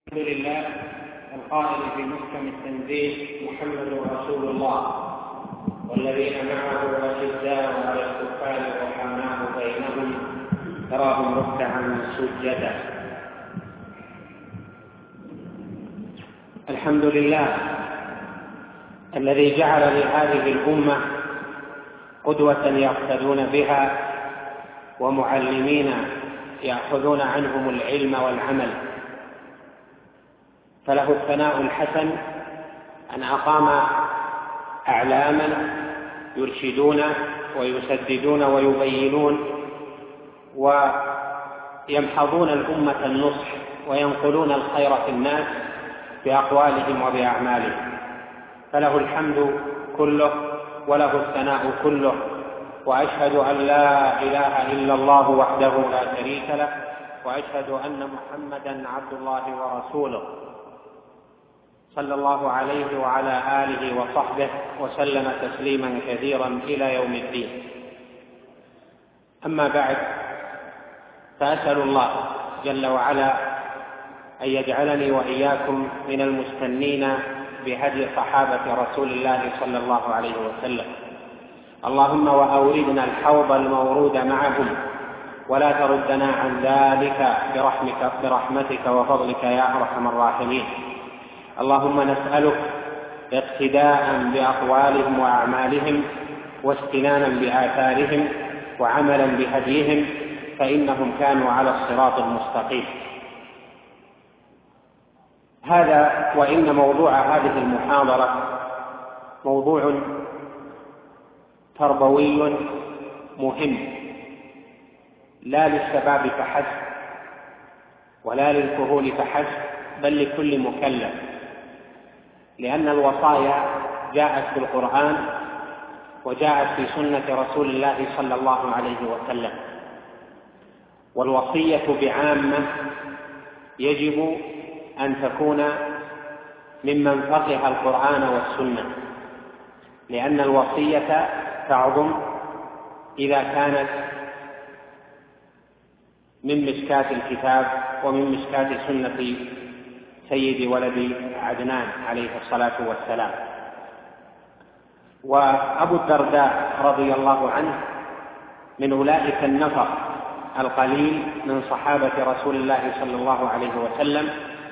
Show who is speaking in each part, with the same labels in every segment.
Speaker 1: الحمد لله القائل في محكم التنزيل: محمد رسول الله والذين معه أشداء على الكفار رحماء بينهم تراهم ركعا سجدا. الحمد لله الذي جعل لهذه الأمة قدوة يقتدون بها ومعلمين يأخذون عنهم العلم والعمل، فله الثناء الحسن أن أقام أعلاما يرشدون ويسددون ويبينون ويمحضون الأمة النصح وينقلون الخير في الناس بأقوالهم وبأعمالهم، فله الحمد كله وله الثناء كله. وأشهد أن لا إله إلا الله وحده لا شريك له، وأشهد أن محمدا عبد الله ورسوله، صلى الله عليه وعلى آله وصحبه وسلم تسليما كثيرا إلى يوم الدين. أما بعد، فأسأل الله جل وعلا أن يجعلني وإياكم من المستنين بهدي صحابة رسول الله صلى الله عليه وسلم. اللهم وأوردنا الحوض المورود معهم ولا تردنا عن ذلك برحمتك وفضلك يا أرحم الراحمين. اللهم نسألك اقتداء بأقوالهم وأعمالهم واستنانا بآثارهم وعملا بهديهم، فإنهم كانوا على الصراط المستقيم. هذا وإن موضوع هذه المحاضرة موضوع تربوي مهم، لا للشباب فحسب ولا للكهول فحسب، بل لكل مكلف، لأن الوصايا جاءت في القرآن وجاءت في سنة رسول الله صلى الله عليه وسلم، والوصية بعامة يجب أن تكون ممن فقه القرآن والسنة، لأن الوصية تعظم إذا كانت من مشكاة الكتاب ومن مشكاة سنة سيد ولد عدنان عليه الصلاة والسلام. وأبو الدرداء رضي الله عنه من أولئك النفر القليل من صحابة رسول الله صلى الله عليه وسلم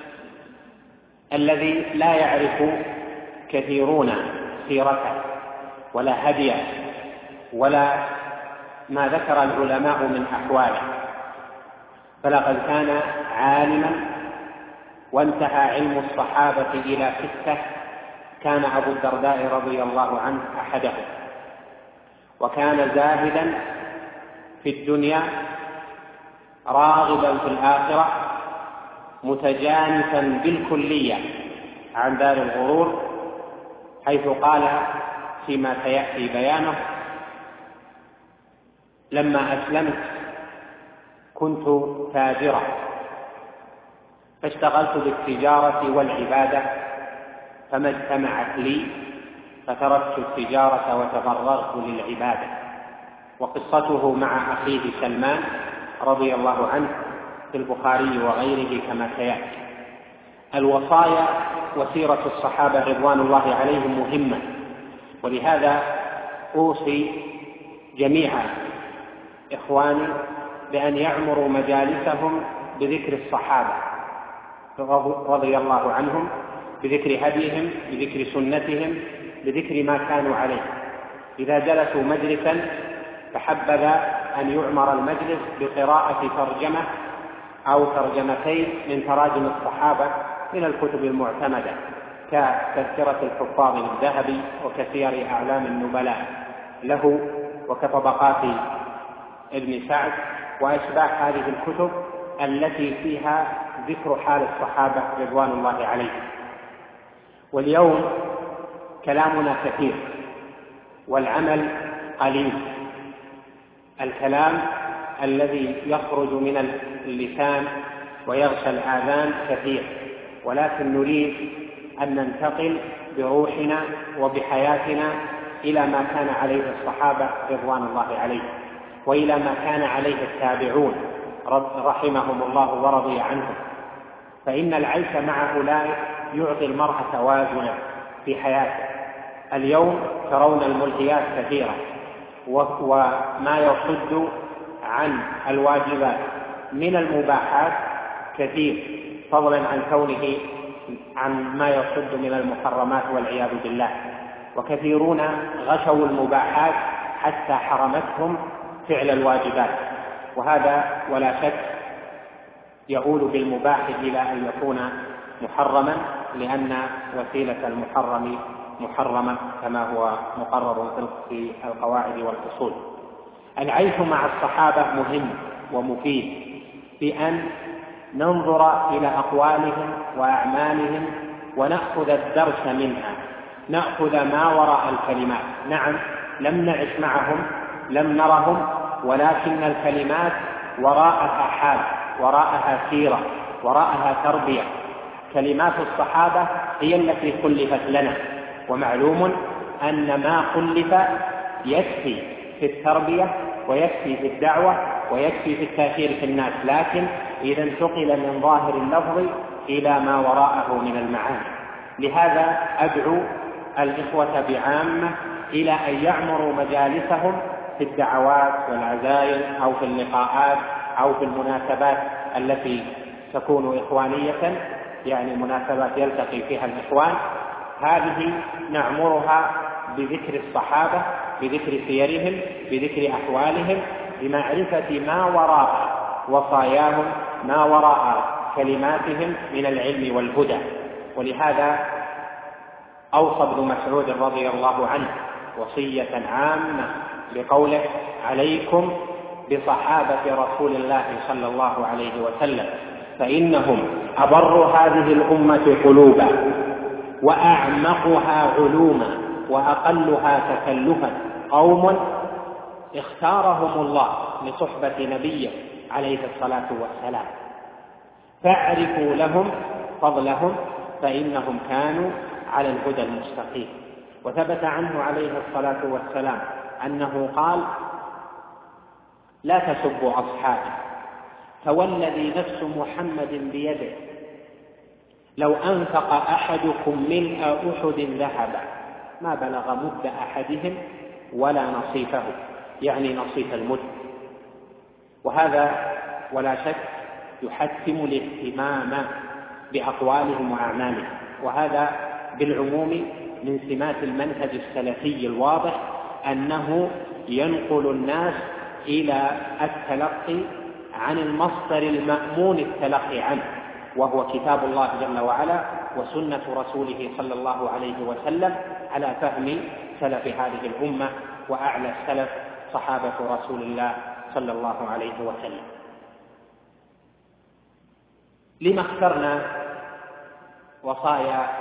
Speaker 1: الذي لا يعرف كثيرون سيرته ولا هديه ولا ما ذكر العلماء من أحواله، فلقد كان عالما وانتهى علم الصحابة إلى 6، كان أبو الدرداء رضي الله عنه أحدهم، وكان زاهدا في الدنيا راغبا في الآخرة متجانسا بالكلية عن دار الغرور، حيث قال فيما سيأتي بيانه: لما أسلمت كنت تاجرا فاشتغلت بالتجارة والعبادة فما اجتمعت لي فتركت التجارة وتفرغت للعبادة. وقصته مع أخيه سلمان رضي الله عنه في البخاري وغيره كما سيأتي. الوصايا وسيرة الصحابة رضوان الله عليهم مهمة، ولهذا أوصي جميع إخواني بأن يعمروا مجالسهم بذكر الصحابة رضي الله عنهم، بذكر هديهم، بذكر سنتهم، بذكر ما كانوا عليه. إذا جلسوا مجلسا فحبذا أن يعمر المجلس بقراءة ترجمة أو ترجمتين من تراجم الصحابة من الكتب المعتمدة كتذكرة الحفاظ للذهبي وكسير أعلام النبلاء له وكطبقات ابن سعد وأشباه هذه الكتب التي فيها ذكر حال الصحابة رضوان الله عليهم. واليوم كلامنا كثير والعمل قليل. الكلام الذي يخرج من اللسان ويغشى الآذان كثير، ولكن نريد أن ننتقل بروحنا وبحياتنا إلى ما كان عليه الصحابة رضوان الله عليهم، وإلى ما كان عليه التابعون رحمهم الله ورضي عنهم. فإن العيش مع أولئك يعطي المرء توازنا في حياته. اليوم ترون الملهيات كثيرة وما يصد عن الواجبات من المباحات كثير، فضلا عن كونه عن ما يصد من المحرمات والعياذ بالله. وكثيرون غشوا المباحات حتى حرمتهم فعل الواجبات، وهذا ولا شك يؤول بالمباح إلى أن يكون محرما، لأن وسيلة المحرم محرمة كما هو مقرر في القواعد والأصول. العيش مع الصحابة مهم ومفيد بأن ننظر إلى أقوالهم وأعمالهم ونأخذ الدرس منها، نأخذ ما وراء الكلمات. نعم، لم نعش معهم، لم نرهم، ولكن الكلمات وراءها حال، وراءها سيرة، وراءها تربية. كلمات الصحابة هي التي خلفت لنا، ومعلوم أن ما خلف يكفي في التربية ويكفي في الدعوة ويكفي في التأثير في الناس، لكن إذا انتقل من ظاهر اللفظ إلى ما وراءه من المعاني. لهذا أدعو الإخوة بعامة إلى أن يعمروا مجالسهم في الدعوات والعزائم أو في اللقاءات أو في المناسبات التي تكون إخوانية، يعني مناسبات يلتقي فيها الإخوان، هذه نعمرها بذكر الصحابة، بذكر سيرهم، بذكر أحوالهم، بمعرفة ما وراء وصاياهم، ما وراء كلماتهم من العلم والهدى. ولهذا أوصى ابن مسعود رضي الله عنه وصية عامة بقوله: عليكم بصحابة رسول الله صلى الله عليه وسلم، فإنهم أبر هذه الأمة قلوبا وأعمقها علوما وأقلها تكلفا، قوم اختارهم الله لصحبة نبيه عليه الصلاة والسلام، فاعرفوا لهم فضلهم فإنهم كانوا على الهدى المستقيم. وثبت عنه عليه الصلاة والسلام أنه قال: لا تسبوا أصحابي، فوالذي نفس محمد بيده لو أنفق أحدكم ملء أحد ذهبا ما بلغ مد أحدهم ولا نصيفه، يعني نصيف المد. وهذا ولا شك يحتم الاهتمام بأقوالهم وأعمالهم، وهذا بالعموم من سمات المنهج السلفي الواضح، أنه ينقل الناس إلى التلقي عن المصدر المأمون التلقي عنه، وهو كتاب الله جل وعلا وسنة رسوله صلى الله عليه وسلم، على فهم سلف هذه الأمة وأعلى السلف صحابة رسول الله صلى الله عليه وسلم. لما اخترنا وصايا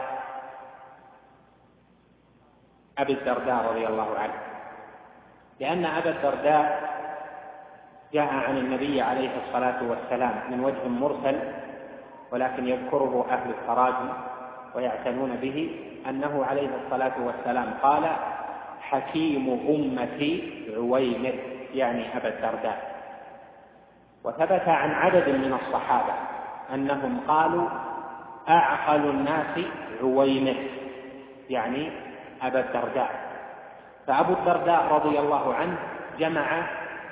Speaker 1: أبي الدرداء رضي الله عنه؟ لأن أبا الدرداء جاء عن النبي عليه الصلاة والسلام من وجه مرسل، ولكن يذكره أهل التراجم ويعتنون به، أنه عليه الصلاة والسلام قال: حكيم أمتي عويمر، يعني أبا الدرداء. وثبت عن عدد من الصحابة أنهم قالوا: أعقل الناس عويمر، يعني أبا الدرداء. فأبو الدرداء رضي الله عنه جمع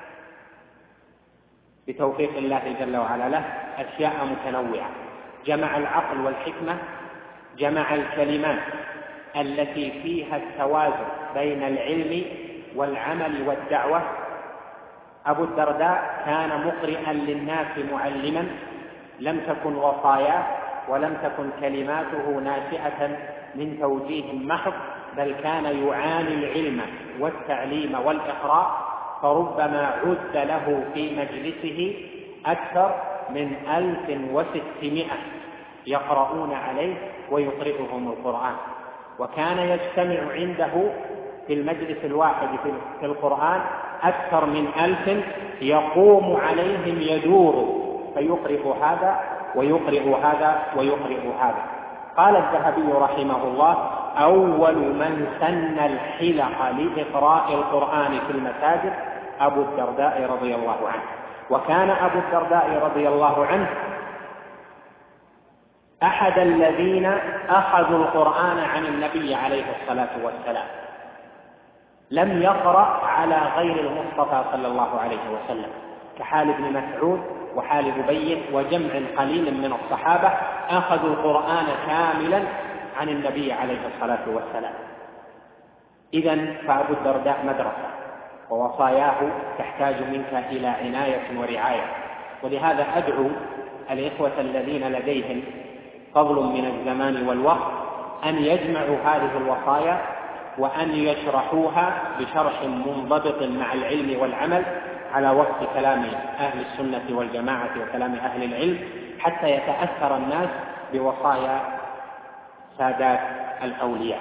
Speaker 1: بتوفيق الله جل وعلا له أشياء متنوعة، جمع العقل والحكمة، جمع الكلمات التي فيها التوازن بين العلم والعمل والدعوة. أبو الدرداء كان مقرئا للناس معلما، لم تكن وصاياه ولم تكن كلماته ناشئة من توجيه محض، بل كان يعاني العلم والتعليم والإقراء، فربما عد له في مجلسه أكثر من 1600 يقرؤون عليه ويقرئهم القرآن. وكان يجتمع عنده في المجلس الواحد في القرآن أكثر من 1000 يقوم عليهم يدور، فيقرئ هذا ويقرئ هذا ويقرئ هذا. قال الذهبي رحمه الله: أول من سن الحلق لإقراء القرآن في المساجد أبو الدرداء رضي الله عنه. وكان أبو الدرداء رضي الله عنه أحد الذين أخذوا القرآن عن النبي عليه الصلاة والسلام لم يقرأ على غير المصطفى صلى الله عليه وسلم، كحال ابن مسعود وحال أبي وجمع قليل من الصحابة أخذوا القرآن كاملا عن النبي عليه الصلاة والسلام. إذن فأبو الدرداء مدرسة، ووصاياه تحتاج منك إلى عناية ورعاية. ولهذا أدعو الإخوة الذين لديهم فضل من الزمان والوقت أن يجمعوا هذه الوصايا وأن يشرحوها بشرح منضبط مع العلم والعمل على وفق كلام أهل السنة والجماعة وكلام أهل العلم، حتى يتأثر الناس بوصايا سادات الأولياء.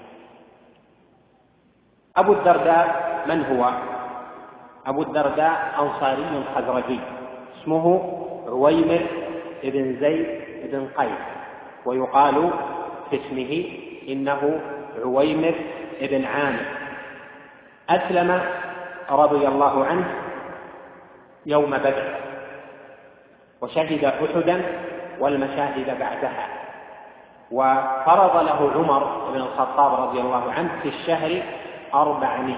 Speaker 1: أبو الدرداء من هو؟ أبو الدرداء أنصاري خزرجي، اسمه عويمر بن زيد بن قيس، ويقال في اسمه إنه عويمر بن عامر. أسلم رضي الله عنه يوم بدر، وشهد أحدا والمشاهد بعدها، وفرض له عمر بن الخطاب رضي الله عنه في الشهر 400،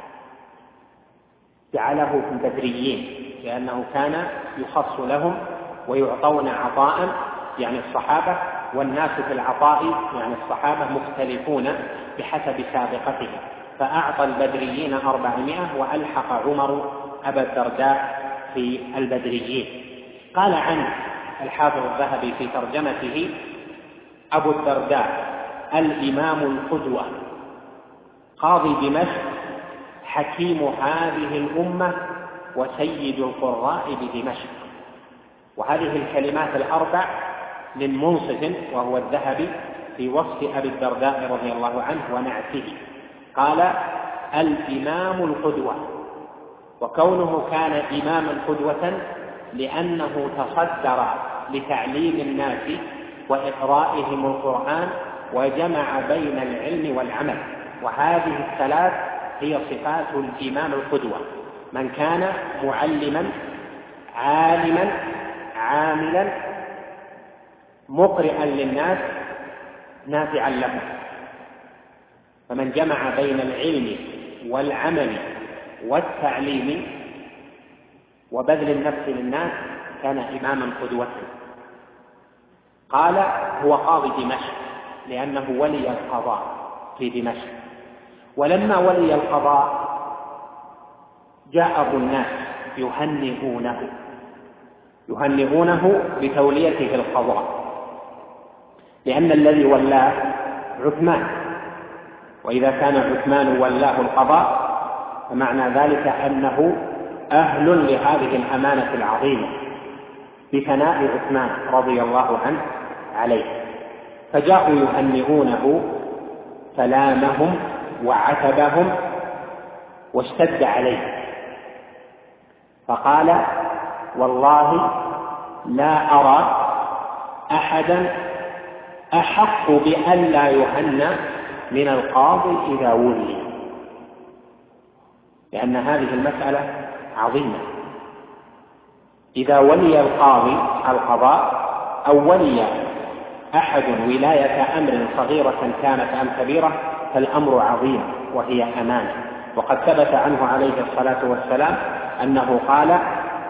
Speaker 1: جعله في البدريين لأنه كان يخص لهم ويعطون عطاء، يعني الصحابة، والناس في العطاء يعني الصحابة مختلفون بحسب سابقتهم، فأعطى البدريين 400 وألحق عمر أبا الدرداء في البدريين. قال عنه الحافظ الذهبي في ترجمته: أبو الدرداء الإمام القدوة، قاضي دمشق، حكيم هذه الأمة، وسيد القراء بدمشق. وهذه الكلمات الأربع من منصف وهو الذهبي في وصف أبي الدرداء رضي الله عنه ونعته، قال الإمام القدوة. وكونه كان إماما قدوة لأنه تصدر لتعليم الناس وإقرائهم القرآن وجمع بين العلم والعمل، وهذه الثلاث هي صفات الإمام القدوة: من كان معلما عالما عاملا مقرئا للناس نافعا لهم. فمن جمع بين العلم والعمل والتعليم وبذل النفس للناس كان إماما قدوة. قال هو قاضي دمشق لأنه ولي القضاء في دمشق، ولما ولي القضاء جاءه الناس يهنئونه بتوليته القضاء، لأن الذي ولاه عثمان، وإذا كان عثمان ولاه القضاء فمعنى ذلك أنه أهل لهذه الأمانة العظيمة بثناء عثمان رضي الله عنه عليه. فجاءوا يهنئونه فلامهم وعتبهم واشتد عليه، فقال والله لا أرى أحدا أحق بأن لا يهنى من القاضي إذا ولي، لأن هذه المسألة عظيمة. إذا ولي القاضي القضاء أو ولي أحد ولاية أمر صغيرة كانت أم كبيرة فالأمر عظيم وهي أمانة. وقد ثبت عنه عليه الصلاة والسلام أنه قال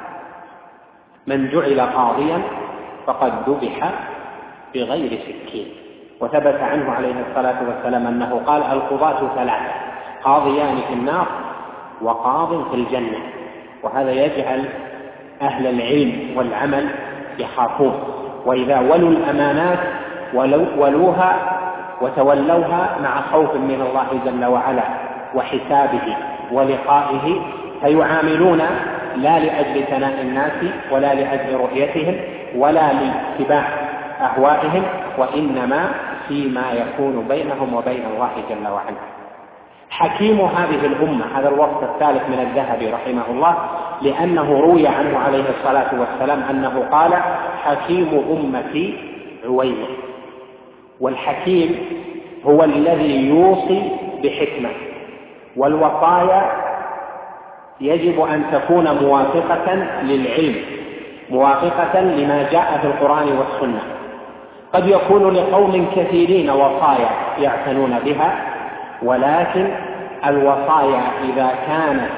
Speaker 1: من جعل قاضيا فقد ذبح بغير سكين. وثبت عنه عليه الصلاة والسلام أنه قال القضاة ثلاثة: قاضيان في النار وقاض في الجنة. وهذا يجعل أهل العلم والعمل يخافون، وإذا ولوا الأمانات ولوها وتولوها مع خوف من الله جل وعلا وحسابه ولقائه، فيعاملون لا لأجل ثناء الناس ولا لأجل رؤيتهم ولا لاتباع أهوائهم، وإنما فيما يكون بينهم وبين الله جل وعلا. حكيم هذه الأمة، هذا الوصف الثالث من الذهبي رحمه الله، لأنه روي عنه عليه الصلاة والسلام أنه قال حكيم أمتي عويمر. والحكيم هو الذي يوصي بحكمة، والوصايا يجب أن تكون موافقة للعلم، موافقة لما جاء في القرآن والسنة. قد يكون لقوم كثيرين وصايا يعتنون بها، ولكن الوصايا إذا كانت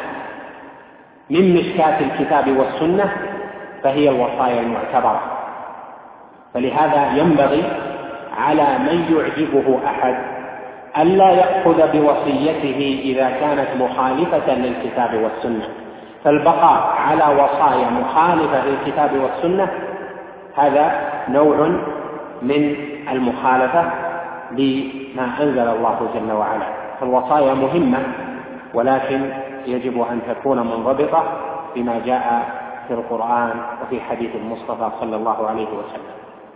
Speaker 1: من مشكاة الكتاب والسنة فهي الوصايا المعتبرة. فلهذا ينبغي على من يعجبه أحد ألا يأخذ بوصيته إذا كانت مخالفة للكتاب والسنة، فالبقاء على وصايا مخالفة للكتاب والسنة هذا نوع من المخالفة لما أنزل الله جل وعلا. فالوصايا مهمة، ولكن يجب أن تكون منضبطة بما جاء في القرآن وفي حديث المصطفى صلى الله عليه وسلم.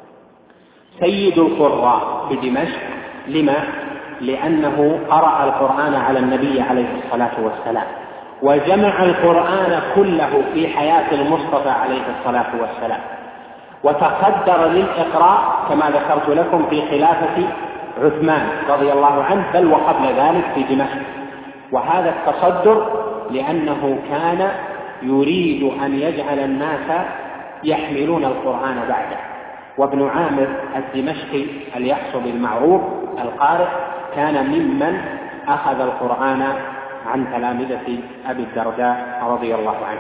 Speaker 1: سيد القراء بدمشق لما؟ لأنه قرأ القرآن على النبي عليه الصلاة والسلام، وجمع القرآن كله في حياة المصطفى عليه الصلاة والسلام، وتصدر للإقراء كما ذكرت لكم في خلافة عثمان رضي الله عنه، بل وقبل ذلك في دمشق. وهذا التصدر لأنه كان يريد أن يجعل الناس يحملون القرآن بعده. وابن عامر الدمشقي اليحصبي المعروف القارئ كان ممن أخذ القرآن عن تلامذة أبي الدرداء رضي الله عنه.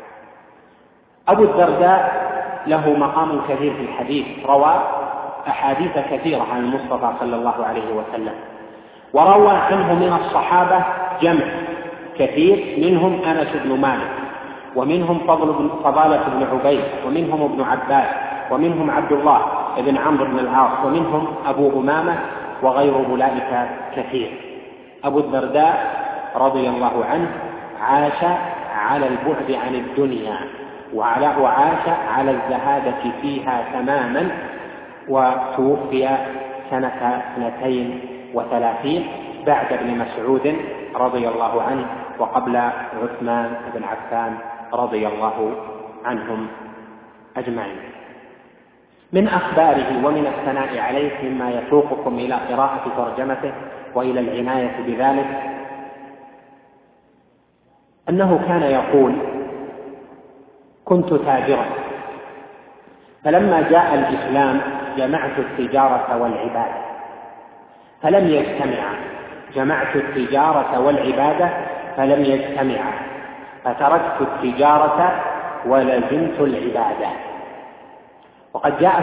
Speaker 1: أبو الدرداء له مقام كثير في الحديث، روى أحاديث كثيرة عن المصطفى صلى الله عليه وسلم، وروى عنه من الصحابة جمع كثير، منهم أنس بن مالك، ومنهم فضالة بن عبيد، ومنهم ابن عباس، ومنهم عبد الله بن عمرو بن العاص، ومنهم أبو أمامة، وغير أولئك كثير. أبو الدرداء رضي الله عنه عاش على البعد عن الدنيا، وعاش على الزهادة فيها تماما، وتوفي سنة 32 بعد ابن مسعود رضي الله عنه، وقبل عثمان بن عفان رضي الله عنهم أجمعين. من أخباره ومن الثناء عليه مما يسوقكم إلى قراءة ترجمته وإلى العناية بذلك أنه كان يقول: كنت تاجرا، فلما جاء الإسلام جمعت التجارة والعبادة فلم يجتمعا، جمعت التجارة والعبادة فلم يجتمعا، فتركت التجارة ولزمت العبادة. وقد جاء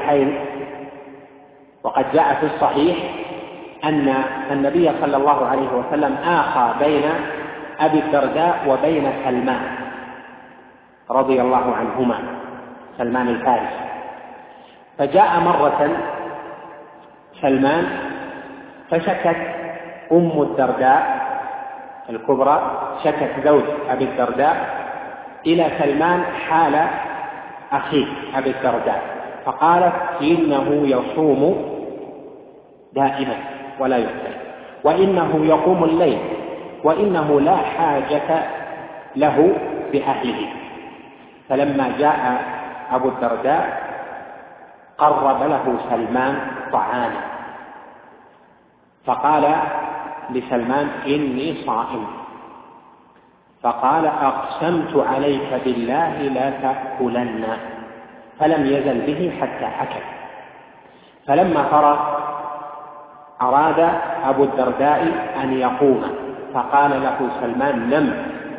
Speaker 1: في الصحيح أن النبي صلى الله عليه وسلم آخى بين أبي الدرداء وبين سلمان رضي الله عنهما، سلمان الفارسي. فجاء مرة سلمان فشكت أم الدرداء الكبرى، شكت زوج أبي الدرداء إلى سلمان حال أخيه أبي الدرداء، فقالت: إنه يصوم دائما ولا يفطر، وإنه يقوم الليل، وإنه لا حاجة له بأهله. فلما جاء أبو الدرداء قرب له سلمان طعاما، فقال لسلمان: إني صائم. فقال: أقسمت عليك بالله لا تأكلن. فلم يزل به حتى أكل. فلما فرغ أراد أبو الدرداء أن يقوم، فقال له سلمان: نم.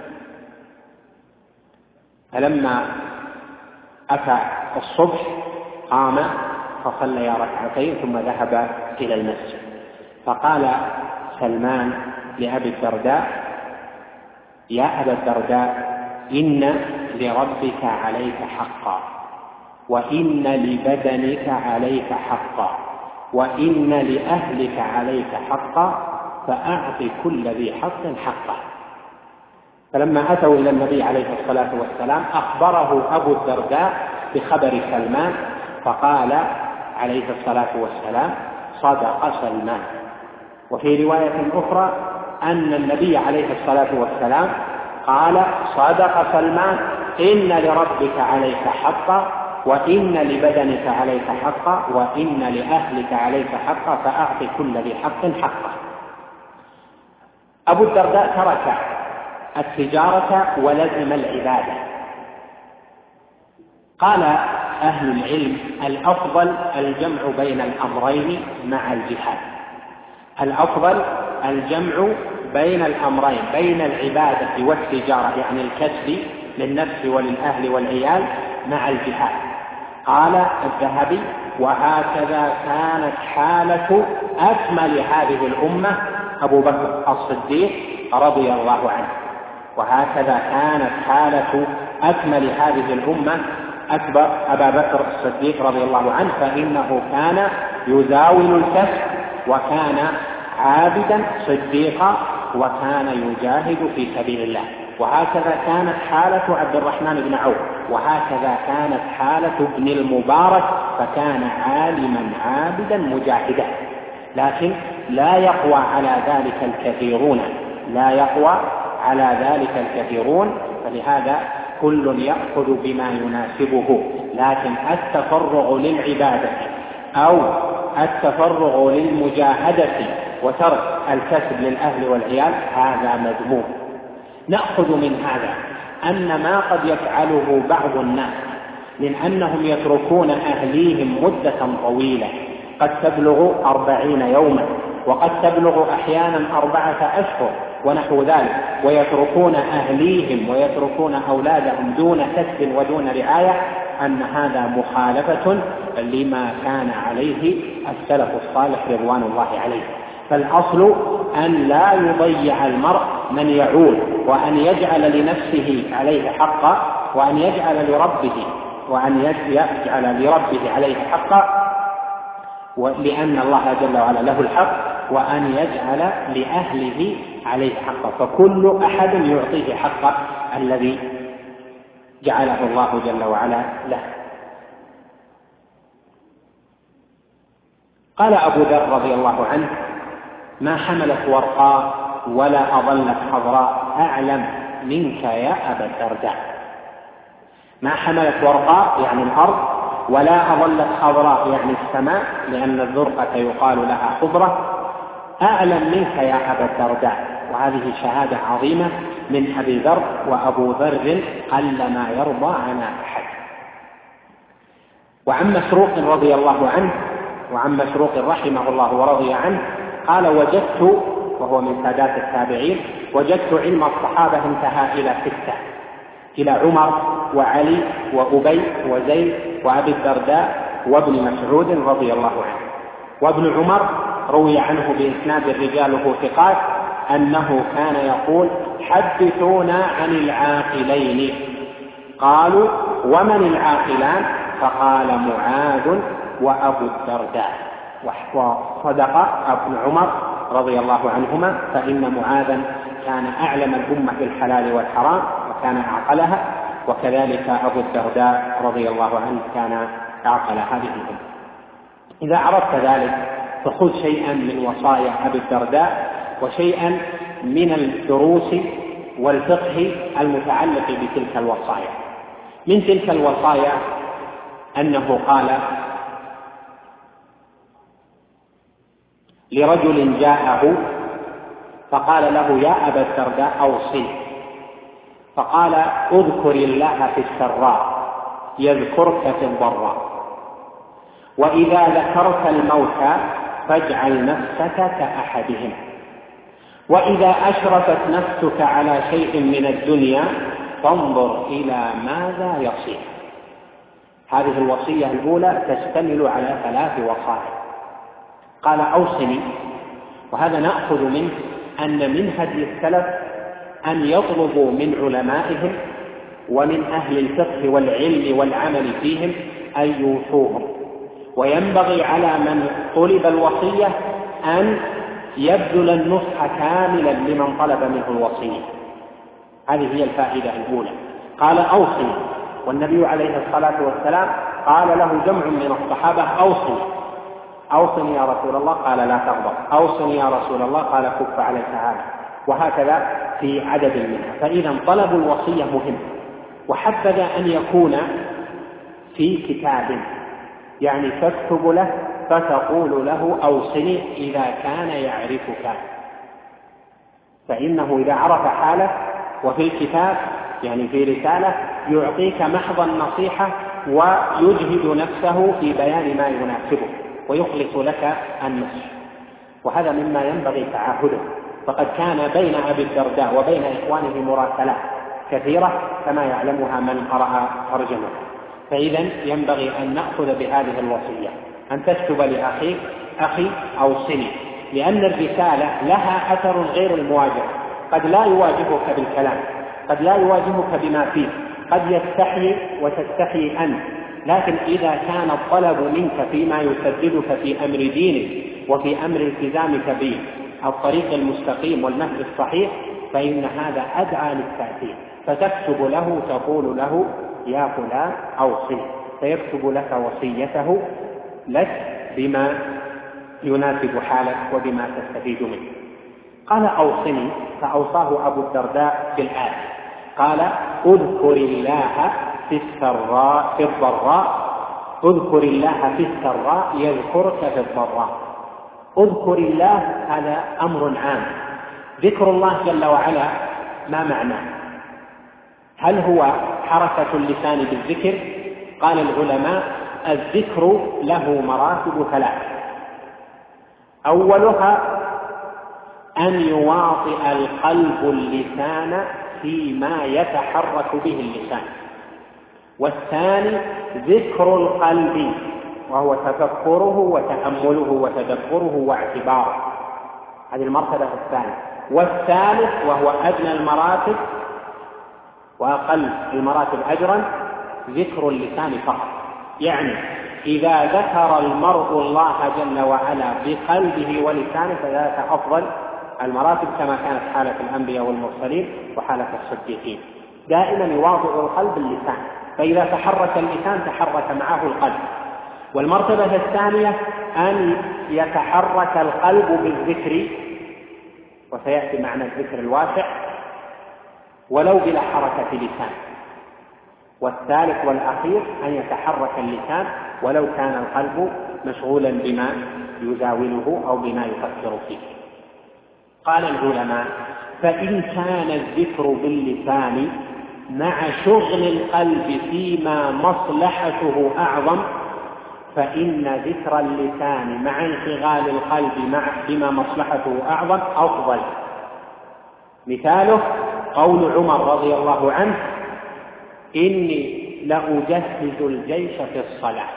Speaker 1: فلما أتى الصبح قام فصلى ركعتين ثم ذهب إلى المسجد. فقال سلمان لأبي الدرداء: يا أبا الدرداء، إن لربك عليك حقا، وإن لبدنك عليك حقا، وإن لأهلك عليك حقا، فأعط كل ذي حق حقه. فلما أتوا إلى النبي عليه الصلاة والسلام أخبره أبو الدرداء بخبر سلمان، فقال عليه الصلاة والسلام: صدق سلمان. وفي رواية أخرى أن النبي عليه الصلاة والسلام قال: صدق سلمان، إن لربك عليك حقا، وإن لبدنك عليك حقا، وإن لأهلك عليك حقا، فأعط كل ذي حق حقه. أبو الدرداء ترك التجارة ولزم العبادة. قال أهل العلم الأفضل الجمع بين الأمرين مع الجهاد. الأفضل الجمع بين الأمرين، بين العبادة والتجارة يعني الكسب للنفس وللأهل والعيال مع الجهاد. قال الذهبي: وهكذا كانت حالة أكمل هذه الأمة أبو بكر الصديق رضي الله عنه. وهكذا كانت حالة أكمل هذه الأمة أكبر أبا بكر الصديق رضي الله عنه، فإنه كان يزاول الكسب وكان عابدا صديقا وكان يجاهد في سبيل الله. وهكذا كانت حالة عبد الرحمن بن عوف، وهكذا كانت حالة ابن المبارك، فكان عالما عابدا مجاهدا. لكن لا يقوى على ذلك الكثيرون، لا يقوى على ذلك الكثيرون، فلهذا كل يأخذ بما يناسبه. لكن التفرغ للعبادة أو التفرغ للمجاهدة وترك الكسب للأهل والعيال هذا مذموم. نأخذ من هذا أن ما قد يفعله بعض الناس من أنهم يتركون أهليهم مدة طويلة قد تبلغ 40 يوما وقد تبلغ أحيانا 4 أشهر ونحو ذلك، ويتركون أهليهم ويتركون أولادهم دون كسب ودون رعاية، أن هذا مخالفة لما كان عليه السلف الصالح رضوان الله عليه. فالأصل أن لا يضيع المرء من يعول، وأن يجعل لنفسه عليه حقا، وأن يجعل لربه عليه حقا، لأن الله جل وعلا له الحق، وأن يجعل لأهله عليه حقا، فكل أحد يعطيه حقه الذي جعله الله جل وعلا له. قال أبو ذر رضي الله عنه: ما حملت ورقاء ولا أظلت حضراء أعلم منك يا أبا الدرداء. ما حملت ورقاء يعني الأرض، ولا أظلت حضراء يعني السماء، لأن الذرقة يقال لها خضرة، أعلم منك يا أبا الدرداء. وهذه شهادة عظيمة من أبي ذر، وأبو ذر قلما يرضى عن أحد. وعن مسروق رضي الله عنه، وعن مسروق رحمه الله ورضي عنه قال: وجدت، وهو من سادات التابعين، وجدت علم الصحابة انتهى إلى 6، إلى عمر وعلي وأبي وزيد وأبي الدرداء وابن مسعود رضي الله عنه. وابن عمر روي عنه بإسناد رجاله ثقات أنه كان يقول: حدثونا عن العاقلين. قالوا: ومن العاقلان؟ فقال: معاذ وأبو الدرداء. وصدق ابن عمر رضي الله عنهما، فإن معاذا كان أعلم الأمة بالحلال والحرام وكان أعقلها، وكذلك أبو الدرداء رضي الله عنه كان أعقل هذه الأمة. إذا عرفت ذلك فخذ شيئا من وصايا أبي الدرداء وشيئا من الدروس والفقه المتعلق بتلك الوصايا. من تلك الوصايا أنه قال لرجل جاءه فقال له: يا أبا الدرداء أوصي. فقال: اذكر الله في السراء يذكرك في الضراء، وإذا ذكرت الموت فاجعل نفسك كأحدهم، وإذا أشرفت نفسك على شيء من الدنيا فانظر إلى ماذا يصير. هذه الوصية الأولى تشتمل على 3 وصايا. قال: أوصني. وهذا نأخذ منه أن من هدي السلف أن يطلبوا من علمائهم ومن أهل الفقه والعلم والعمل فيهم أن يوصوهم، وينبغي على من طلب الوصية أن يبذل النصح كاملا لمن طلب منه الوصية. هذه هي الفائدة الأولى. قال: أوصني، والنبي عليه الصلاة والسلام قال له جمع من الصحابة: أوصني. أوصني يا رسول الله، قال: لا تغضب. أوصني يا رسول الله، قال: كف عليك هذا. وهكذا في عدد منها. فإذا طلب الوصية مهم، وحبذا أن يكون في كتاب، يعني تكتب له فتقول له: أوصني، إذا كان يعرفك، فإنه إذا عرف حالك وفي الكتاب يعني في رسالة يعطيك محض النصيحة ويجهد نفسه في بيان ما يناسبه ويخلص لك النصح، وهذا مما ينبغي تعاهده. فقد كان بين أبي الدرداء وبين إخوانه مراسلات كثيرة كما يعلمها من قرأ ترجمة. فإذا ينبغي أن نأخذ بهذه الوصية، أن تكتب لأخيك أخي أوصني، لأن الرسالة لها أثر غير المواجهة. قد لا يواجهك بالكلام، قد لا يواجهك بما فيه، قد يستحي وتستحي أنت، لكن إذا كان الطلب منك فيما يسددك في أمر دينك وفي أمر التزامك بالطريق المستقيم والنهج الصحيح فإن هذا أدعى للتأثير. فتكتب له تقول له يا فلان أوصي، فيكتب لك وصيته لك بما يناسب حالك وبما تستفيد منه. قال أوصني، فأوصاه أبو الدرداء بالآية، قال اذكر الله في الضراء، اذكر الله في السراء يذكرك في الضراء. اذكر الله هذا أمر عام. ذكر الله جل وعلا ما معناه؟ هل هو حركة اللسان بالذكر؟ قال العلماء الذكر له مراتب ثلاث. أولها أن يواطئ القلب اللسان فيما يتحرك به اللسان، والثاني ذكر القلب وهو تفكره وتأمله وتدبره واعتباره، هذه المرتبة الثانية. والثالث وهو أدنى المراتب وأقل المراتب أجرا ذكر اللسان فقط، يعني إذا ذكر المرء الله جل وعلا بقلبه ولسانه فذلك أفضل المراتب، كما كانت حالة الأنبياء والمرسلين وحالة الصديقين. دائما يواطئ القلب اللسان، فإذا تحرك اللسان تحرك معه القلب. والمرتبة الثانية أن يتحرك القلب بالذكر، وسيأتي معنى الذكر الواسع، ولو بلا حركة لسان. والثالث والأخير أن يتحرك اللسان ولو كان القلب مشغولا بما يزاوله أو بما يفكر فيه. قال العلماء فإن كان الذكر باللسان مع شغل القلب فيما مصلحته أعظم فإن ذكر اللسان مع انشغال القلب بما مصلحته أعظم أفضل. مثاله قول عمر رضي الله عنه إني لأجهز الجيش في الصلاة.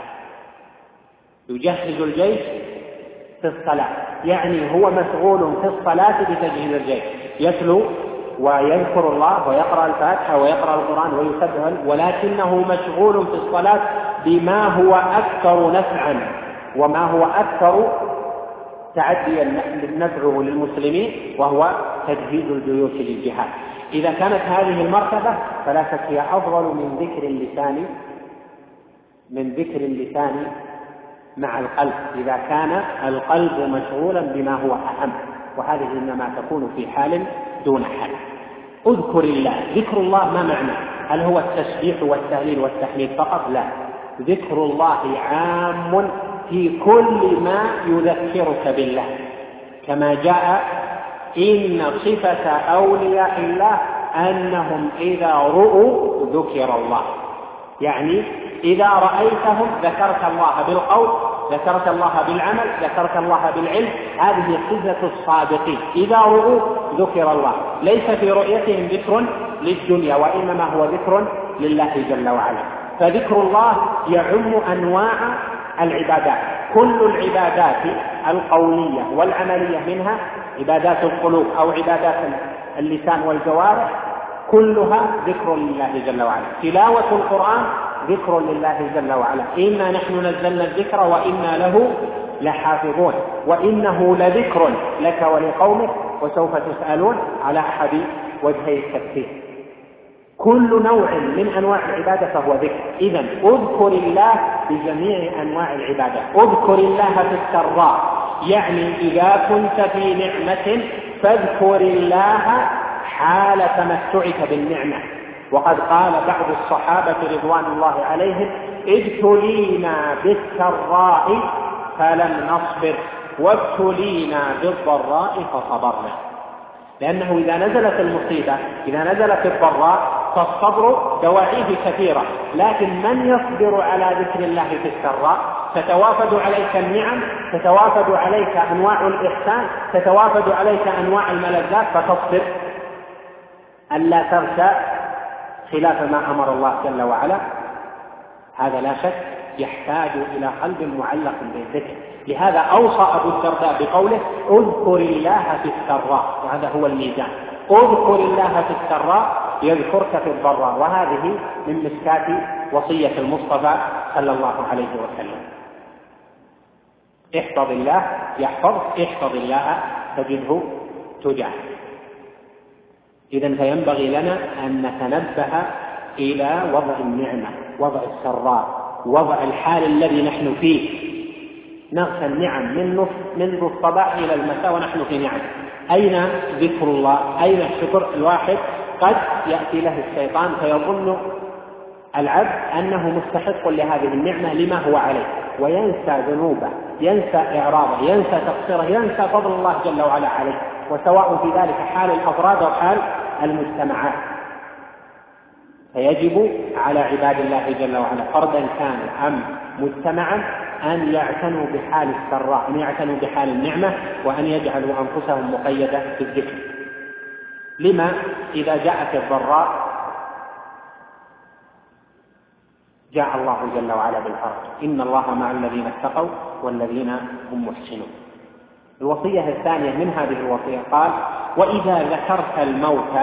Speaker 1: يجهز الجيش في الصلاة يعني هو مشغول في الصلاة بتجهيز الجيش، يتلو ويذكر الله ويقرأ الفاتحة ويقرأ القرآن ويسبح، ولكنه مشغول في الصلاة بما هو أكثر نفعا وما هو أكثر تعديا نفعه للمسلمين، وهو تجهيز الجيوش للجهاد. إذا كانت هذه المرتبة فلا شك هي أفضل من ذكر اللسان مع القلب، إذا كان القلب مشغولا بما هو أهم، وهذه إنما تكون في حال دون حال. اذكر الله، ذكر الله ما معنى؟ هل هو التسبيح والتهليل والتحميد فقط؟ لا، ذكر الله عام في كل ما يذكرك بالله، كما جاء إن صفة أولياء الله أنهم إذا رؤوا ذكر الله، يعني إذا رأيتهم ذكرت الله بالقول، ذكرت الله بالعمل، ذكرت الله بالعلم. هذه صفة الصادقين، إذا رؤوا ذكر الله، ليس في رؤيتهم ذكر للدنيا وإنما هو ذكر لله جل وعلا. فذكر الله يعم أنواع العبادات، كل العبادات القولية والعملية منها عبادات القلوب أو عبادات اللسان والجوارح كلها ذكر لله جل وعلا. تلاوة القرآن ذكر لله جل وعلا، إنا نحن نزلنا الذكر وإنا له لحافظون، وإنه لذكر لك ولقومك وسوف تسألون على أحد وجهي التفسير. كل نوع من أنواع العبادة فهو ذكر. إذن اذكر الله بجميع أنواع العبادة. اذكر الله في السراء، يعني إذا كنت في نعمة فاذكر الله حال تمتعك بالنعمة. وقد قال بعض الصحابة رضوان الله عليهم ابتلينا بالسراء فلم نصبر وابتلينا بالضراء فصبرنا. لأنه إذا نزلت المصيبة، إذا نزلت الضراء فالصبر دواعيه كثيرة، لكن من يصبر على ذكر الله في السراء تتوافد عليك النعم، تتوافد عليك أنواع الإحسان، تتوافد عليك أنواع الملذات، فتصبر ألا تغشى خلاف ما أمر الله جل وعلا. هذا لا شك يحتاج إلى قلب معلق بالذكر. لهذا أوصى أبو الدرداء بقوله اذكر الله في السراء، وهذا هو الميزان، اذكر الله في السراء يذكرك في الضراء. وهذه من مسكات وصية المصطفى صلى الله عليه وسلم. احفظ الله يحفظك، احفظ الله تجده تجاه. إذن فينبغي لنا أن نتنبه إلى وضع النعمة، وضع السراء، وضع الحال الذي نحن فيه. نغشى النعم منذ الصباح إلى المساء ونحن في نعم. أين ذكر الله؟ أين الشكر؟ الواحد قد يأتي له الشيطان فيظن العبد أنه مستحق لهذه النعمة لما هو عليه، وينسى ذنوبه، ينسى إعراضه، ينسى تقصيره، ينسى فضل الله جل وعلا عليه، وسواء في ذلك حال الأفراد أو حال المجتمعات. فيجب على عباد الله جل وعلا فردا كانوا أم مجتمعا أن يعتنوا بحال السراء، أن يعتنوا بحال النعمة، وأن يجعلوا أنفسهم مقيدة بالذكر. لما إذا جاءت الضراء جاء الله جل وعلا بالفرج، إن الله مع الذين اتقوا والذين هم محسنون. الوصية الثانية من هذه الوصية قال وإذا ذكرت الموت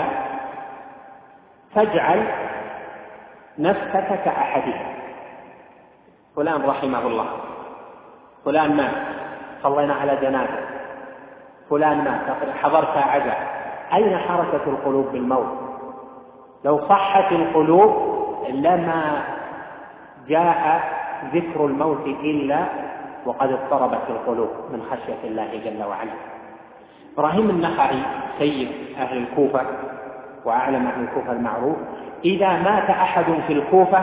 Speaker 1: فاجعل نفسك كأحدهم. فلان رحمه الله، فلان مات، صلينا على جنازة، فلان مات، حضرت عزاء. أين حركة القلوب بالموت؟ لو صحت القلوب لما جاء ذكر الموت إلا وقد اضطربت القلوب من خشية الله جل وعلا. إبراهيم النخعي سيد أهل الكوفة وأعلم أهل الكوفة المعروف، إذا مات أحد في الكوفة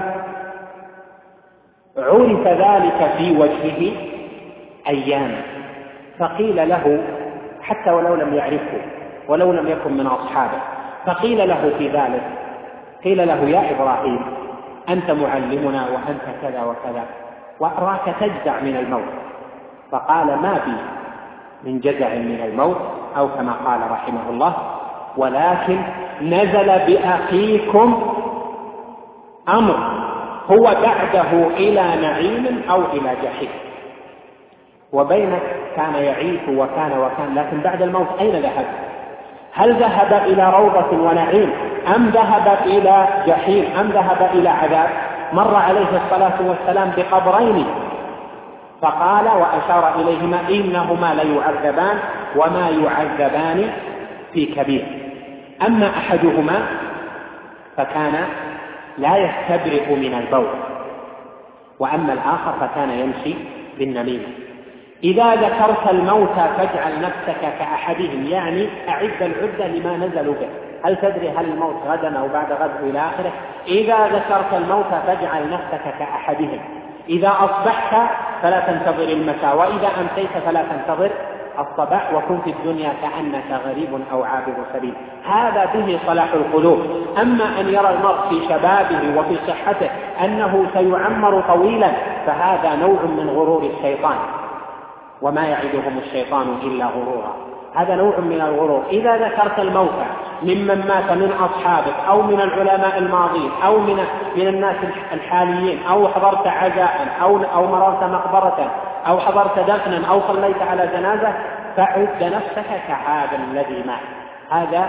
Speaker 1: عرف ذلك في وجهه أيام، فقيل له حتى ولو لم يعرفه ولو لم يكن من أصحابه، فقيل له في ذلك، قيل له يا إبراهيم أنت معلمنا وأنت كذا وكذا وأراك تجزع من الموت، فقال ما بي من جزع من الموت، أو كما قال رحمه الله ولكن نزل بأخيكم أمر هو بعده إلى نعيم أو إلى جحيم. وبينك كان يعيش وكان لكن بعد الموت أين ذهب؟ هل ذهب إلى روضة ونعيم أم ذهب إلى جحيم أم ذهب إلى عذاب؟ مر عليه الصلاة والسلام بقبرين فقال وأشار إليهما إنهما ليعذبان وما يعذبان في كبير. أما أحدهما فكان لا يستبرئ من البول، وأما الآخر فكان يمشي بالنميمة. إذا ذكرت الموت فاجعل نفسك كأحدهم، يعني أعد العدة لما نزلوا به. هل تدري هل الموت غدا أو بعد غد إلى آخره؟ إذا ذكرت الموت فاجعل نفسك كأحدهم. إذا أصبحت فلا تنتظر المساء، وإذا أمسيت فلا تنتظر الصباح، وكن في الدنيا كأنك غريب أو عابر سبيل. هذا به صلاح القلوب. أما أن يرى المرء في شبابه وفي صحته أنه سيعمر طويلا فهذا نوع من غرور الشيطان، وما يعدهم الشيطان إلا غرورا. هذا نوع من الغرور. إذا ذكرت الموت ممن مات من أصحابك أو من العلماء الماضين أو من الناس الحاليين، أو حضرت عزاء أو مررت مقبرة أو حضرت دفنا أو صليت على جنازة، فعد نفسك كهذا الذي مات. هذا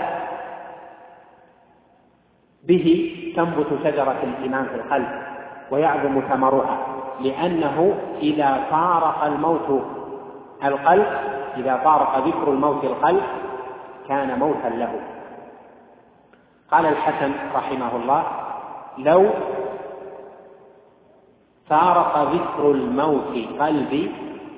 Speaker 1: به تنبت شجرة الإيمان في القلب ويعظم ثمرها، لأنه إذا فارق الموت القلب، إذا فارق ذكر الموت القلب كان موتا له. قال الحسن رحمه الله لو فارق ذكر الموت قلبي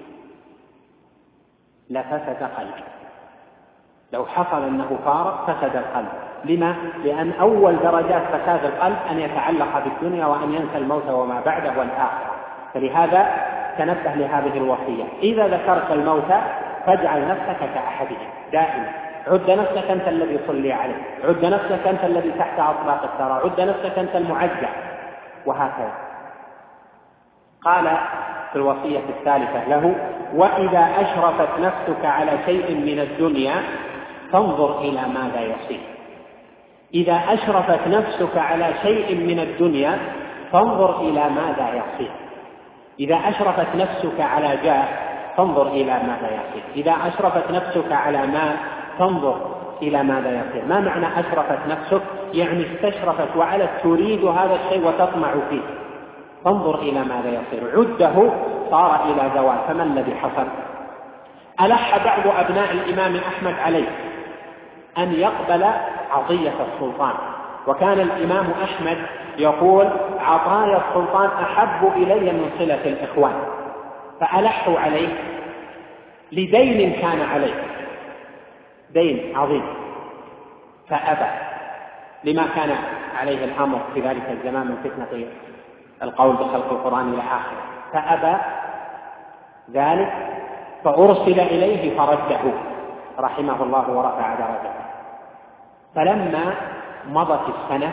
Speaker 1: لفسد قلبي. لو حصل أنه فارق فسد القلب. لما؟ لأن أول درجات فساد القلب أن يتعلق بالدنيا وأن ينسى الموت وما بعده والآخرة. فلهذا تنبه لهذه الوصية. إذا ذكرت الموت فاجعل نفسك كأحدهم، دائما عد نفسك أنت الذي صلي عليه، عد نفسك أنت الذي تحت أطباق الثرى، عد نفسك أنت المعزى، وهكذا. قال في الوصية الثالثة له: وإذا أشرفت نفسك على شيء من الدنيا فانظر إلى ماذا يصير. إذا أشرفت نفسك على شيء من الدنيا فانظر إلى ماذا يصير. إذا أشرفت نفسك على جاه فانظر إلى ماذا يصير. إذا أشرفت نفسك على مال فانظر إلى ماذا يصير. ما معنى أشرفت نفسك؟ يعني استشرفت وعلت تريد هذا الشيء وتطمع فيه. فانظر إلى ماذا يصير. عده صار إلى زوال. فما الذي حصل؟ ألح بعض أبناء الإمام أحمد عليه أن يقبل عطية السلطان، وكان الإمام أحمد يقول: عطايا السلطان أحب إلي من صلة الإخوان. فألحوا عليه لدين كان عليه، دين عظيم، فأبى لما كان عليه الأمر في ذلك الزمان من فتنة القول بخلق القرآن إلى آخره، فأبى ذلك، فأرسل إليه فرده رحمه الله ورفع درجته. فلما مضت السنة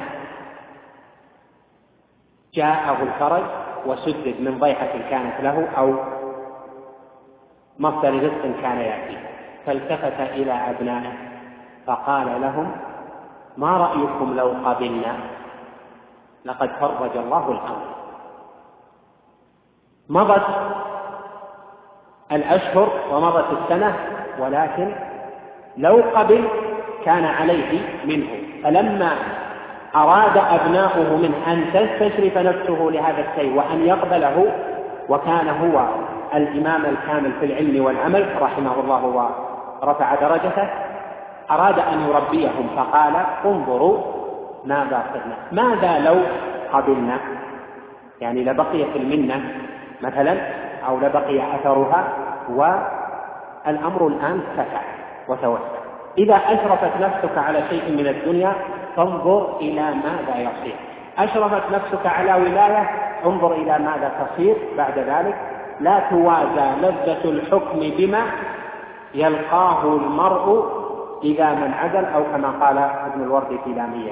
Speaker 1: جاءه الفرج وسدد من ضيحة كانت له أو مصدر رزق كان يأتيه، فالتفت إلى أبنائه فقال لهم: ما رأيكم لو قبلنا؟ لقد فرج الله الأمر. مضت الأشهر ومضت السنة، ولكن لو قبل كان عليه منه. فلما أراد أبناؤه من أن تستشرف نفسه لهذا الشيء وأن يقبله، وكان هو الإمام الكامل في العلم والعمل رحمه الله ورفع درجته، أراد أن يربيهم فقال: انظروا ماذا صرنا، ماذا لو قبلنا؟ يعني لبقيت المنة مثلا أو لبقي أثرها، والأمر الآن اتسع وتوسع. إذا أشرفت نفسك على شيء من الدنيا فانظر إلى ماذا يصير. أشرفت نفسك على ولاية، انظر إلى ماذا تصير بعد ذلك. لا توازى لذة الحكم بما يلقاه المرء إذا من عدل، أو كما قال ابن الورد في لامية،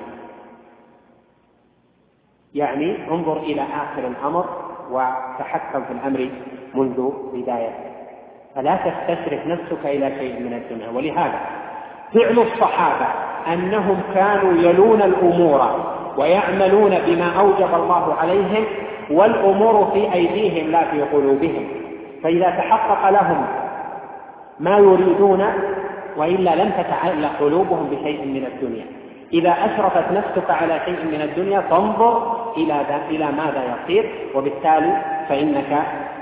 Speaker 1: يعني انظر إلى آخر الأمر وتحكم في الأمر منذ بدايته، فلا تستشرف نفسك إلى شيء من الدنيا. ولهذا فعل الصحابة أنهم كانوا يلون الأمور ويعملون بما أوجب الله عليهم، والأمور في أيديهم لا في قلوبهم، فإذا تحقق لهم ما يريدون وإلا لم تتعلق قلوبهم بشيء من الدنيا. إذا أشرفت نفسك على شيء من الدنيا فانظر إلى ماذا يصير، وبالتالي فإنك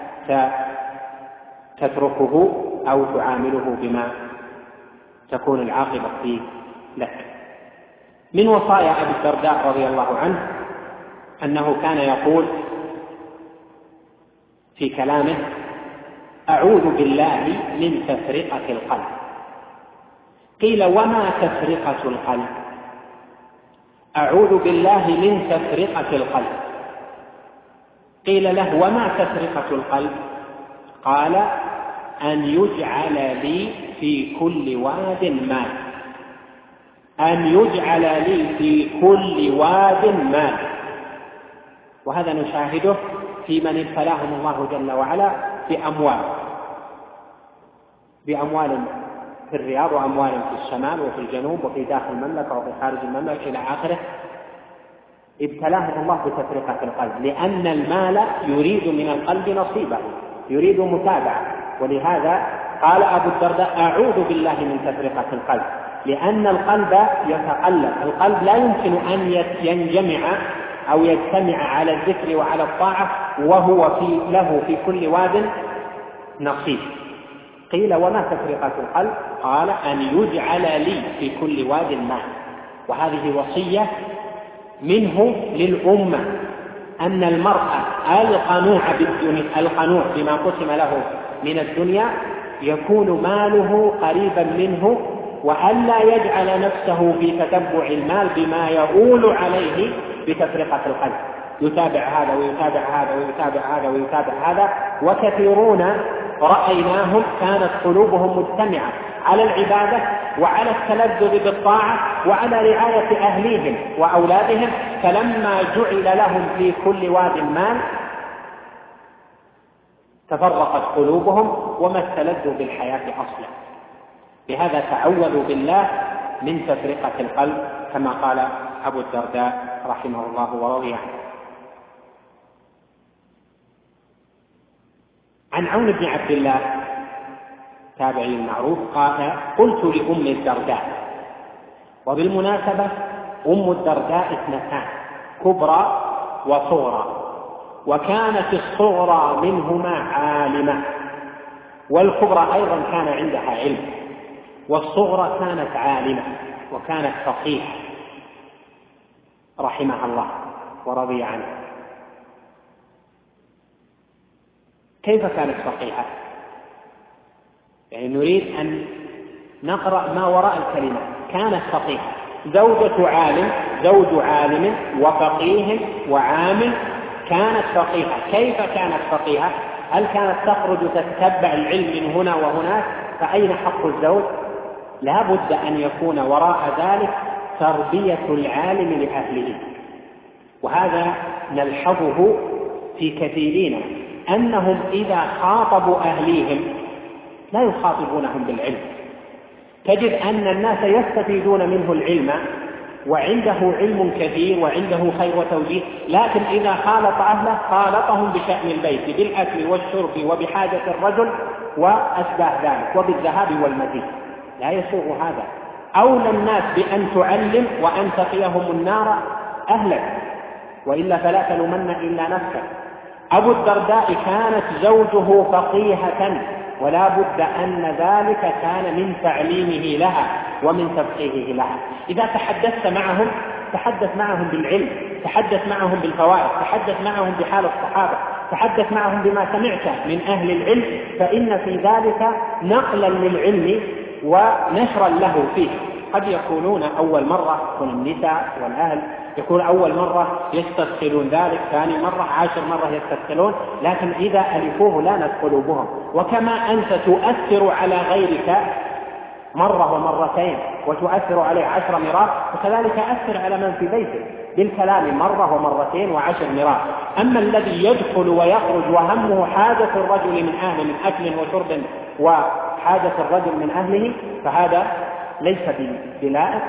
Speaker 1: ستتركه أو تعامله بما تكون العاقبة فيه لك. من وصايا أبي الدرداء رضي الله عنه أنه كان يقول في كلامه: أعوذ بالله من تفرقة القلب. قيل: وما تفرقة القلب؟ أعوذ بالله من تفرقة القلب. قيل له: وما تفرقة القلب؟ قال: أن يجعل لي في كل واد مال. أن يجعل لي في كل واد مال. وهذا نشاهده في من ابتلاهم الله جل وعلا بأموال في الرياض، وأموال في الشمال وفي الجنوب وفي داخل المملكة وفي خارج المملكة إلى آخره. ابتلاهم الله بتفرقة القلب، لأن المال يريد من القلب نصيبه، يريد متابعة. ولهذا قال أبو الدرداء: أعوذ بالله من تفرقة القلب، لأن القلب يتقلب. القلب لا يمكن أن ينجمع أو يجتمع على الذكر وعلى الطاعة وهو له في كل واد نصيب. قيل: وما تفرقة القلب؟ قال: أن يجعل لي في كل واد مال. وهذه وصية منه للأمة، أن المرء القنوع بما قسم له من الدنيا يكون ماله قريبا منه، وألا يجعل نفسه في تتبع المال بما يؤول عليه بتفرقة القلب، يتابع هذا ويتابع هذا ويتابع هذا ويتابع هذا. وكثيرون رأيناهم كانت قلوبهم مجتمعة على العبادة وعلى التلذذ بالطاعة وعلى رعاية أهليهم وأولادهم، فلما جعل لهم في كل واد مال تفرقت قلوبهم وما استلذوا بالحياة أصلا. لهذا تعوذوا بالله من تفرقة القلب كما قال أبو الدرداء رحمه الله ورضي عنه. عن عون بن عبد الله تابعي المعروف قال: قلت لأم الدرداء، وبالمناسبة أم الدرداء اثنتان، كبرى وصغرى، وكانت الصغرى منهما عالمة، والكبرى أيضا كان عندها علم، والصغرى كانت عالمة وكانت فقيهة رحمها الله ورضي عنها. كيف كانت فقيهة؟ يعني نريد أن نقرأ ما وراء الكلمة. كانت فقيهة، زوج عالم وفقيه وعامل، كانت فقيهة. كيف كانت فقيهة؟ هل كانت تخرج تتبع العلم من هنا وهناك؟ فأين حق الزوج؟ لا بد أن يكون وراء ذلك تربية العالم لأهله، وهذا نلحظه في كثيرين أنهم إذا خاطبوا أهليهم لا يخاطبونهم بالعلم. تجد أن الناس يستفيدون منه العلم وعنده علم كثير وعنده خير وتوجيه، لكن إذا خالط أهله خالطهم بشأن البيت بالأكل والشرب وبحاجة الرجل وأشباه ذلك وبالذهاب والمزيد. لا يسوغ هذا. أولى الناس بأن تعلم وأن تقيهم النار أهلك، وإلا فلا تلومن إلا نفسك. أبو الدرداء كانت زوجه فقيهة، ولا بد أن ذلك كان من تعليمه لها ومن تفقيهه لها. إذا تحدثت معهم تحدث معهم بالعلم، تحدث معهم بالفوائد، تحدث معهم بحال الصحابة، تحدث معهم بما سمعت من أهل العلم، فإن في ذلك نقلا للعلم ونشرا له فيه. قد يكونون أول مرة، يكون النساء والأهل يكون أول مرة يستدخلون ذلك، ثاني مرة، 10 مرة يستدخلون، لكن إذا ألفوه لانت قلوبهم. وكما أنت تؤثر على غيرك مرة ومرتين وتؤثر عليه 10 مرات، وكذلك أثر على من في بيتك بالكلام مرة ومرتين و10 مرات. أما الذي يدخل ويخرج وهمه حاجة الرجل من أهله من أكل وشرب وحاجة الرجل من أهله، فهذا ليس بلائق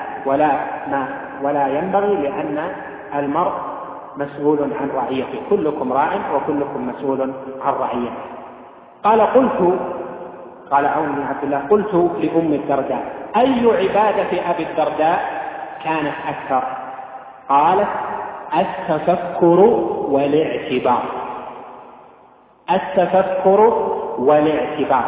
Speaker 1: ولا ينبغي، لأن المرء مسؤول عن رعيته، كلكم راع وكلكم مسؤول عن رعيته. قال عون بن عبد الله: قلت لأم الدرداء: أي عبادة أبي الدرداء كانت أكثر؟ قالت: التفكر والاعتبار. التفكر والاعتبار.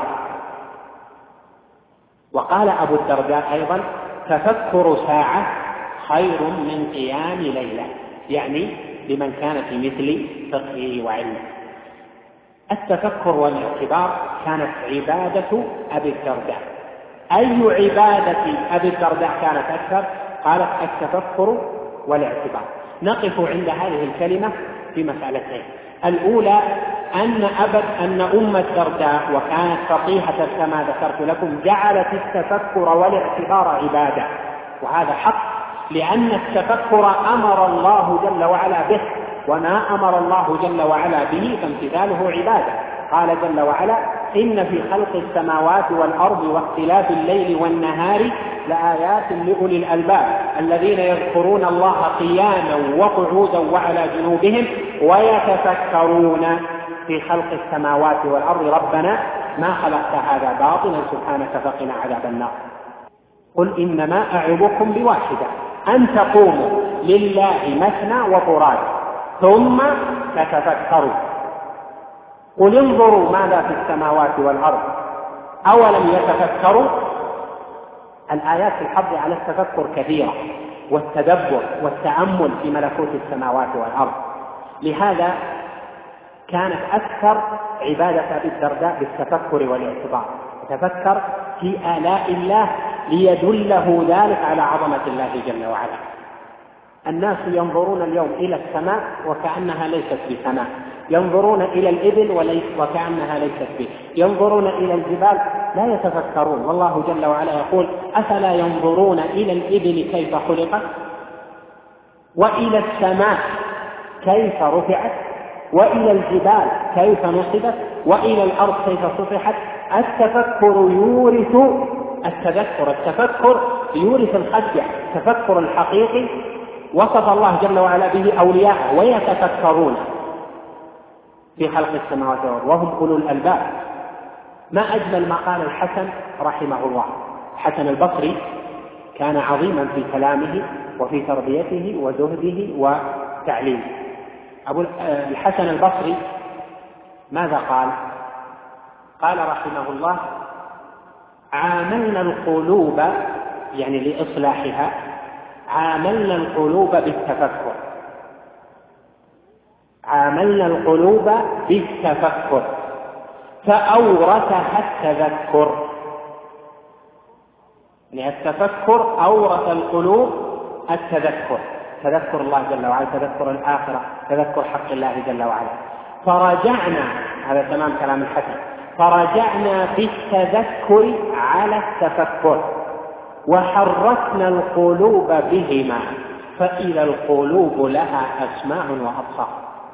Speaker 1: وقال أبو الدرداء أيضا: تفكر ساعة خير من قيام ليلة، يعني لمن كان في مثل فقهه وعلمه. التفكر والاعتبار كانت عبادة أبي الدرداء. أي عبادة أبي الدرداء كانت أكثر؟ قالت: التفكر والاعتبار. نقف عند هذه الكلمة في مسألتين. الأولى أن أم الدرداء وكانت فقيهة كما ذكرت لكم جعلت التفكر والاعتبار عبادة، وهذا حق، لأن التفكر أمر الله جل وعلا به، وما أمر الله جل وعلا به فامتثاله عبادة. قال جل وعلا: إن في خلق السماوات والأرض واختلاف الليل والنهار لآيات لأولي الألباب الذين يذكرون الله قياما وقعودا وعلى جنوبهم ويتفكرون في خلق السماوات والأرض ربنا ما خلقت هذا باطلا سبحانك فقنا عذاب النار. قل إنما أعظكم بواحدة أن تقوموا لله مثنى وفرادى ثم تتفكروا. قل انظروا ماذا في السماوات والأرض أولم يتفكروا. الآيات في الحض على التفكر كثيرة والتدبر والتأمل في ملكوت السماوات والأرض. لهذا كانت أكثر عبادة أبي الدرداء بالتفكر والاعتبار، يتفكر في آلاء الله ليدله ذلك على عظمة الله جل وعلا. الناس ينظرون اليوم إلى السماء وكأنها ليست بسماء، ينظرون إلى الإبل وكأنها ليست به، ينظرون إلى الجبال لا يتفكرون. والله جل وعلا يقول: أفلا ينظرون إلى الإبل كيف خلقت، وإلى السماء كيف رفعت، وإلى الجبال كيف نصبت، وإلى الأرض كيف سطحت. التفكر يورث التفكر يورث الخشية، التفكر الحقيقي وصف الله جل وعلا به أولياءه ويتفكرون في خلق السماوات والأرض وهم أولو الألباب. ما أجمل ما قال الحسن رحمه الله. الحسن البصري كان عظيما في كلامه وفي تربيته وزهده وتعليمه. الحسن البصري ماذا قال؟ قال رحمه الله: عاملنا القلوب، يعني لإصلاحها، عاملنا القلوب بالتفكر، عاملنا القلوب بالتفكر فأورثها التذكر. يعني التفكر أورث القلوب التذكر، تذكر الله جل وعلا، تذكر الآخرة، تذكر حق الله جل وعلا. فرجعنا، هذا تمام كلام الحسن، فرجعنا بالتذكر على التفكر وحركنا القلوب بهما فإذا القلوب لها أسماع وأبصار.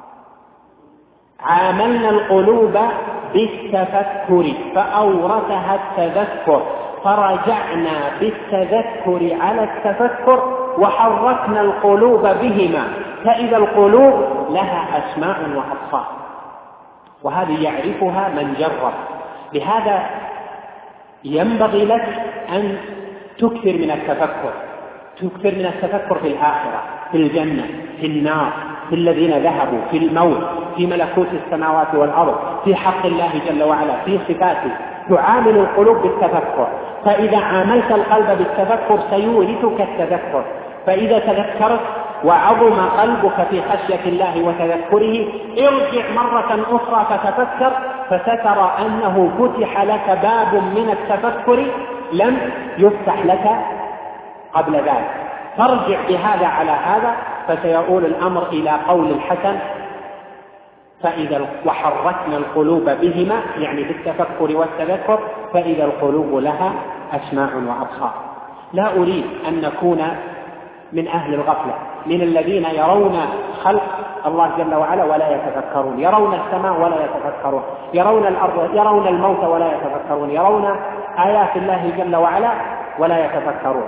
Speaker 1: عاملنا القلوب بالتفكر فأورثها التذكر فرجعنا بالتذكر على التفكر وحركنا القلوب بهما فإذا القلوب لها أسماع وأبصار. وهذه يعرفها من جرب. لهذا ينبغي لك أن تكثر من التفكر، تكثر من التفكر في الآخرة، في الجنة، في النار، في الذين ذهبوا، في الموت، في ملكوت السماوات والأرض، في حق الله جل وعلا، في صفاته. تعامل القلوب بالتفكر، فإذا عاملت القلب بالتفكر سيورثك التذكر. فإذا تذكرت وعظم قلبك في خشية الله وتذكره ارجع مرة أخرى فتفكر فسترى أنه فتح لك باب من التفكر لم يفتح لك قبل ذلك. فارجع بهذا على هذا فسيؤول الأمر إلى قول الحسن: فإذا وحركنا القلوب بهما، يعني بالتفكر والتذكر، فإذا القلوب لها أسماع وأبصار. لا أريد أن نكون من أهل الغفلة، من الذين يرون خلق الله جل وعلا ولا يتفكرون، يرون السماء ولا يتفكرون، يرون الأرض، يرون الموت ولا يتفكرون، يرون آيات الله جل وعلا ولا يتفكرون.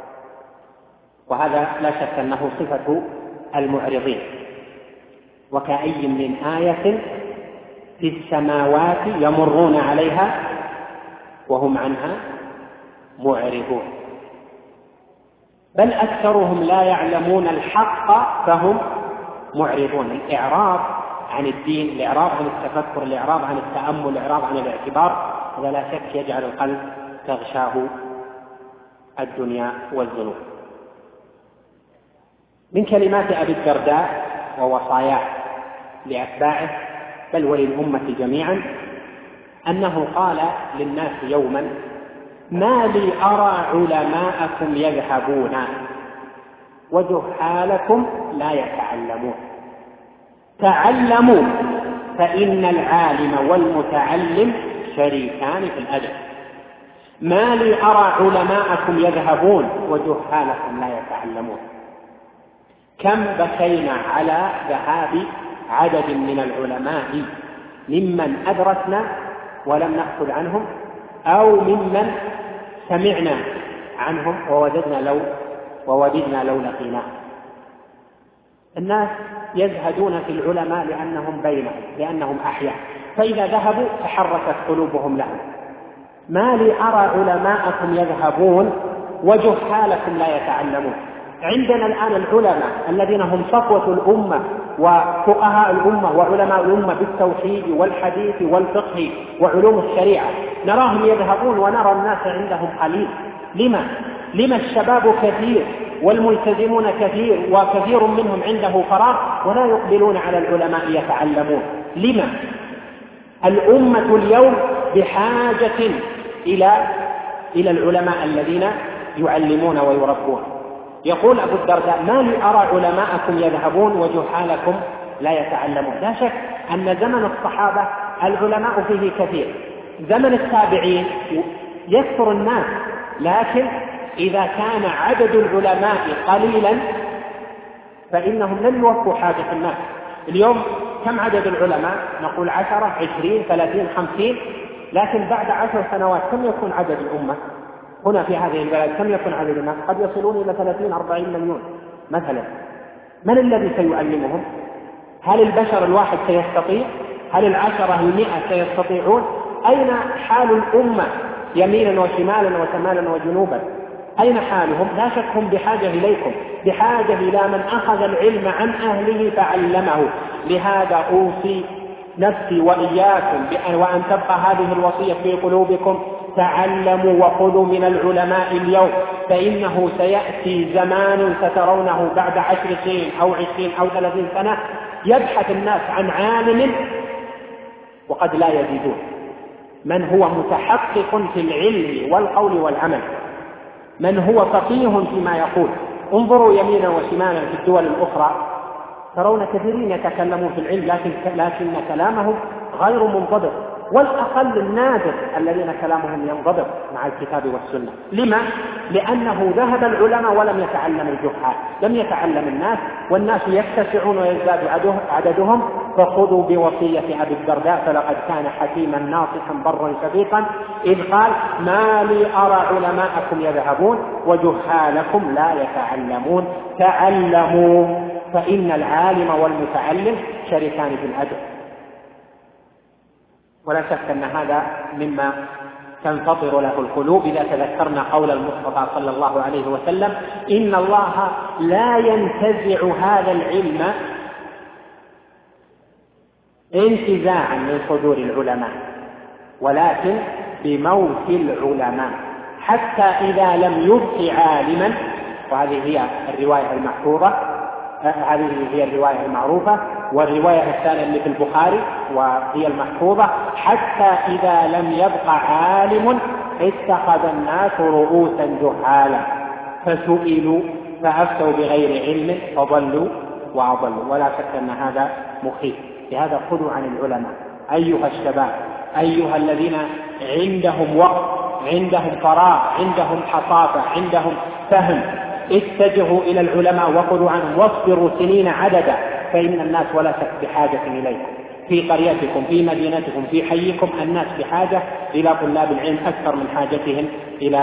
Speaker 1: وهذا لا شك أنه صفة المعرضين. وكأي من آية في السماوات يمرون عليها وهم عنها معرضون، بل أكثرهم لا يعلمون الحق فهم معرضون. الإعراض عن الدين، الإعراض عن التفكر، الإعراض عن التأمل، الإعراض عن الاعتبار، هذا لا شك يجعل القلب تغشاه الدنيا والذنوب. من كلمات أبي الدرداء ووصاياه لأتباعه بل وللأمة جميعا أنه قال للناس يوما: ما لي أرى علماءكم يذهبون وجهالكم لا يتعلمون. تعلموا فإن العالم والمتعلم شريكان في الأجر. ما لي أرى علماءكم يذهبون وجهالكم لا يتعلمون. كم بكينا على ذهاب عدد من العلماء ممن أدركنا ولم نأخذ عنهم، أو ممن سمعنا عنهم ووددنا لو لقيناه. الناس يزهدون في العلماء لأنهم بينهم، لأنهم أحياء، فإذا ذهبوا تحركت قلوبهم لهم. ما لي أرى علماءكم يذهبون وجهالكم لا يتعلمون. عندنا الآن العلماء الذين هم صفوة الأمة وفقهاء الأمة وعلماء الأمة بالتوحيد والحديث والفقه وعلوم الشريعة، نراهم يذهبون ونرى الناس عندهم قليل. لما الشباب كثير والملتزمون كثير وكثير منهم عنده فراغ ولا يقبلون على العلماء يتعلمون؟ لما؟ الأمة اليوم بحاجة إلى العلماء الذين يعلمون ويربون. يقول أبو الدرداء: ما لي أرى علماءكم يذهبون وجهالكم لا يتعلمون. لا شك أن زمن الصحابة العلماء فيه كثير، زمن التابعين يكثر الناس، لكن إذا كان عدد العلماء قليلا فإنهم لن يوفوا حاجة الناس. اليوم كم عدد العلماء؟ نقول 10 20 30 50، لكن بعد 10 سنوات كم يكون عدد الأمة هنا في هذه البلد؟ كم يكون عدد الناس؟ قد يصلون إلى 30 40 مليون مثلا. من الذي سيعلمهم؟ هل البشر الواحد سيستطيع؟ هل 10 100 سيستطيعون؟ أين حال الأمة يمينا وشمالا وشمالا وجنوبا؟ أين حالهم؟ لا شك هم بحاجة إليكم، بحاجة إلى من أخذ العلم عن أهله فعلمه. لهذا أوصي نفسي وإياكم وأن تبقى هذه الوصية في قلوبكم: تعلموا وخذوا من العلماء اليوم، فإنه سيأتي زمان سترونه بعد 10 سنين أو 20 أو 30 سنة يبحث الناس عن عالم وقد لا يجدون من هو متحقق في العلم والقول والعمل، من هو فقيه فيما يقول. انظروا يمينا وشمالا في الدول الأخرى ترون كثيرين يتكلمون في العلم لكن كلامهم غير منضبط، والأقل النادر الذين كلامهم ينضبط مع الكتاب والسنة. لما؟ لأنه ذهب العلماء ولم يتعلم الجهال، لم يتعلم الناس، والناس يتسعون ويزداد عددهم. فخذوا بوصية أبي الدرداء: فلقد كان حكيما ناصحا برا شفيقا إذ قال: ما لي أرى علماءكم يذهبون وجهالكم لا يتعلمون. تعلموا، فإن العالم والمتعلم شريكان في الأجر. ولا شك أن هذا مما تنفطر له القلوب إذا تذكرنا قول المصطفى صلى الله عليه وسلم: إن الله لا ينتزع هذا العلم انتزاعا من صدور العلماء، ولكن بموت العلماء، حتى إذا لم يبق عالما. وهذه هي الرواية المحفوظة، هذه هي الرواية المعروفة. والرواية الثانية اللي في البخاري وهي المحفوظة: حتى إذا لم يبق عالم اتخذ الناس رؤوسا جهالا فسئلوا فأفتوا بغير علم فضلوا وأضلوا. ولا شك أن هذا مخيف. لهذا خذوا عن العلماء أيها الشباب، أيها الذين عندهم وقت، عندهم فراغ، عندهم حصافة، عندهم فهم، اتجهوا إلى العلماء وخذوا عنهم، واصبروا سنين عددا، فإن الناس ولا شك بحاجة إليكم. في قريتكم، في مدينتكم، في حيكم، الناس بحاجة إلى طلاب العلم أكثر من حاجتهم إلى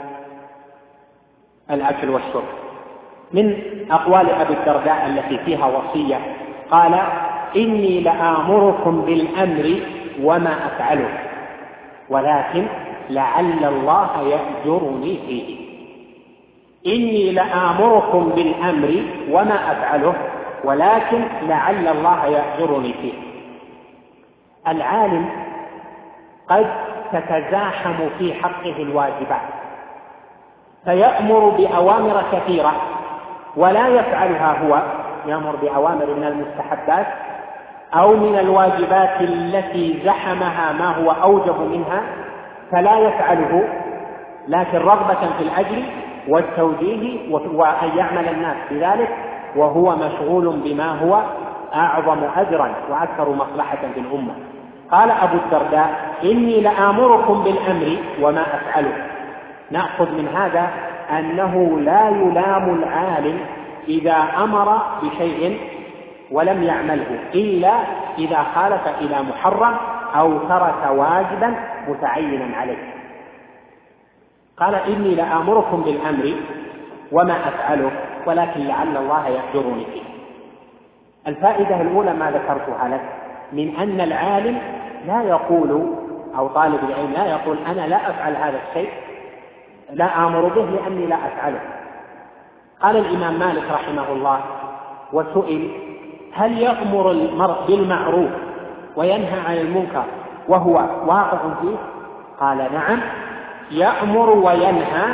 Speaker 1: الأكل والشرب. من أقوال أبي الدرداء التي فيها وصية قال: إني لآمركم بالأمر وما أفعله، ولكن لعل الله يأجرني فيه. إني لآمركم بالأمر وما أفعله، ولكن لعل الله يأجرني فيه. العالم قد تتزاحم في حقه الواجبات، فيأمر بأوامر كثيرة ولا يفعلها هو، يأمر بأوامر من المستحبات أو من الواجبات التي زحمها ما هو أوجب منها فلا يفعله، لكن رغبة في الأجر والتوجيه وأن يعمل الناس بذلك، وهو مشغول بما هو أعظم أجرا وأكثر مصلحة في الأمة. قال أبو الدرداء: إني لآمركم بالأمر وما أفعله. نأخذ من هذا أنه لا يلام العالم إذا أمر بشيء ولم يعمله إلا إذا خالف إلى محرم أو ترك واجبا متعينا عليه. قال: إني لآمركم بالأمر وما أفعله، ولكن لعل الله يأجرني فيه. الفائدة الأولى ما ذكرتها لك من أن العالم لا يقول، أو طالب العلم لا يقول: أنا لا أفعل هذا الشيء، لا آمر به لأني لا أفعله. قال الإمام مالك رحمه الله وسئل: هل يأمر المرء بالمعروف وينهى عن المنكر وهو واقع فيه؟ قال: نعم، يأمر وينهى،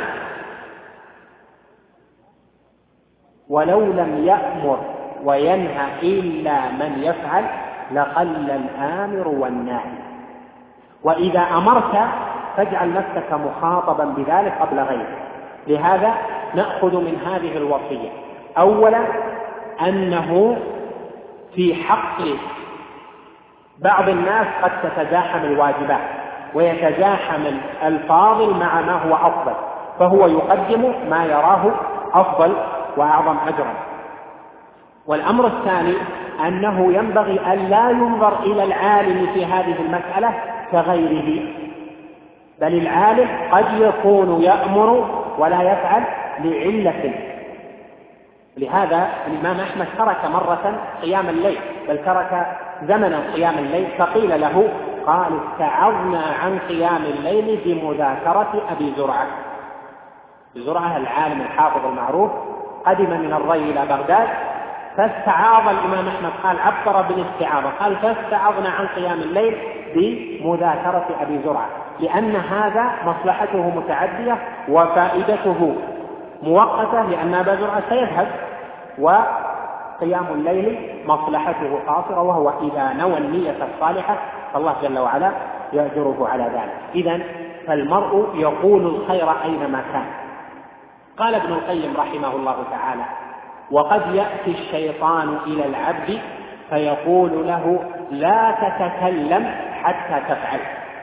Speaker 1: ولو لم يأمر وينهى إلا من يفعل لقل الآمر والناهي. وإذا أمرت فاجعل نفسك مخاطبا بذلك قبل غيرك. لهذا نأخذ من هذه الوصية أولا أنه في حق بعض الناس قد تتزاحم الواجبات ويتزاحم الفاضل مع ما هو أفضل، فهو يقدم ما يراه أفضل وأعظم أجرا. والأمر الثاني أنه ينبغي أن لا ينظر إلى العالم في هذه المسألة كغيره، بل العالم قد يكون يأمر ولا يفعل لعلة. لهذا الإمام أحمد ترك مرة قيام الليل، بل ترك زمنا قيام الليل، فقيل له قال استعظنا عن قيام الليل بمذاكرة أبي زرعة. زرعة العالم الحافظ المعروف قدم من الري إلى بغداد فاستعاض الإمام أحمد، قال عبر بالاستعاضة، قال فاستعظنا عن قيام الليل بمذاكرة أبي زرعة، لأن هذا مصلحته متعدية وفائدته مؤقتة، لأن أبا زرعة سيذهب وقيام الليل مصلحته قاصرة، وهو إذا نوى النية الصالحة فالله جل وعلا يأجره على ذلك. إذن فالمرء يقول الخير أينما كان. قال ابن القيم رحمه الله تعالى: وقد يأتي الشيطان إلى العبد فيقول له لا تتكلم حتى تفعل،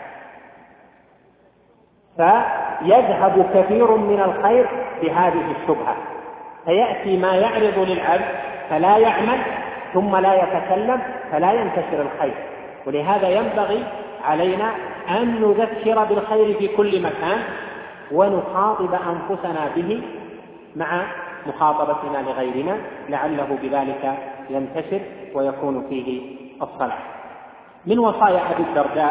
Speaker 1: فيذهب كثير من الخير بهذه الشبهة، فيأتي ما يعرض للعبد فلا يعمل ثم لا يتكلم فلا ينتشر الخير. ولهذا ينبغي علينا أن نذكر بالخير في كل مكان ونخاطب أنفسنا به مع مخاطبتنا لغيرنا، لعله بذلك ينتشر ويكون فيه الصلاح. من وصايا أبي الدرداء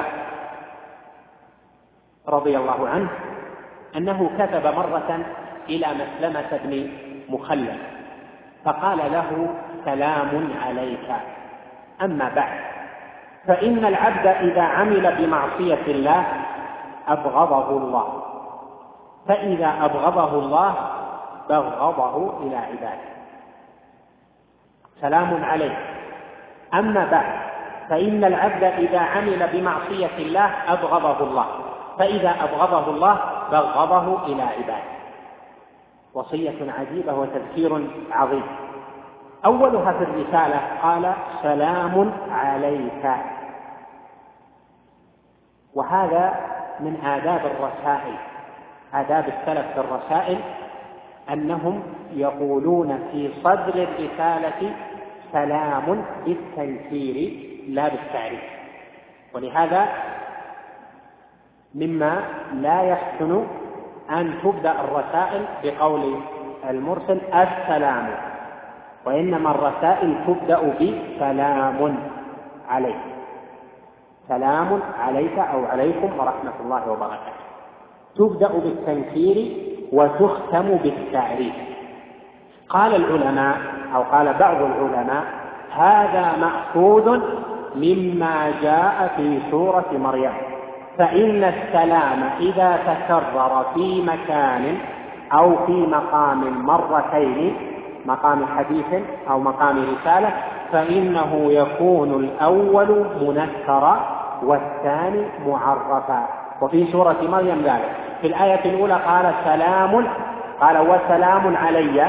Speaker 1: رضي الله عنه أنه كتب مرة إلى مسلمة بن مخلد فقال له: سلام عليك، أما بعد، فإن العبد إذا عمل بمعصية الله أبغضه الله، فإذا أبغضه الله بغضه إلى عباده. سلام عليك، أما بعد، فإن العبد إذا عمل بمعصية الله أبغضه الله، فإذا أبغضه الله بغضه إلى عباده. وصية عجيبة وتذكير عظيم. أولها في الرسالة قال: سلام عليك. وهذا من آداب الرسائل، آداب السلف في الرسائل أنهم يقولون في صدر الرسالة سلام بالتنكير لا بالتعريف. ولهذا مما لا يحسن أن تبدأ الرسائل بقول المرسل السلام، وإنما الرسائل تبدأ بسلام عليك، سلام عليك أو عليكم ورحمة الله وبركاته، تبدأ بالتنكير وتختم بالتعريف. قال العلماء أو قال بعض العلماء: هذا مأخوذ مما جاء في سورة مريم، فإن السلام إذا تكرر في مكان أو في مقام مرتين، مقام حديث أو مقام رسالة، فإنه يكون الأول منكرا والثاني معرفا. وفي سورة مريم ذلك، في الآية الأولى قال سلام، قال وسلام علي،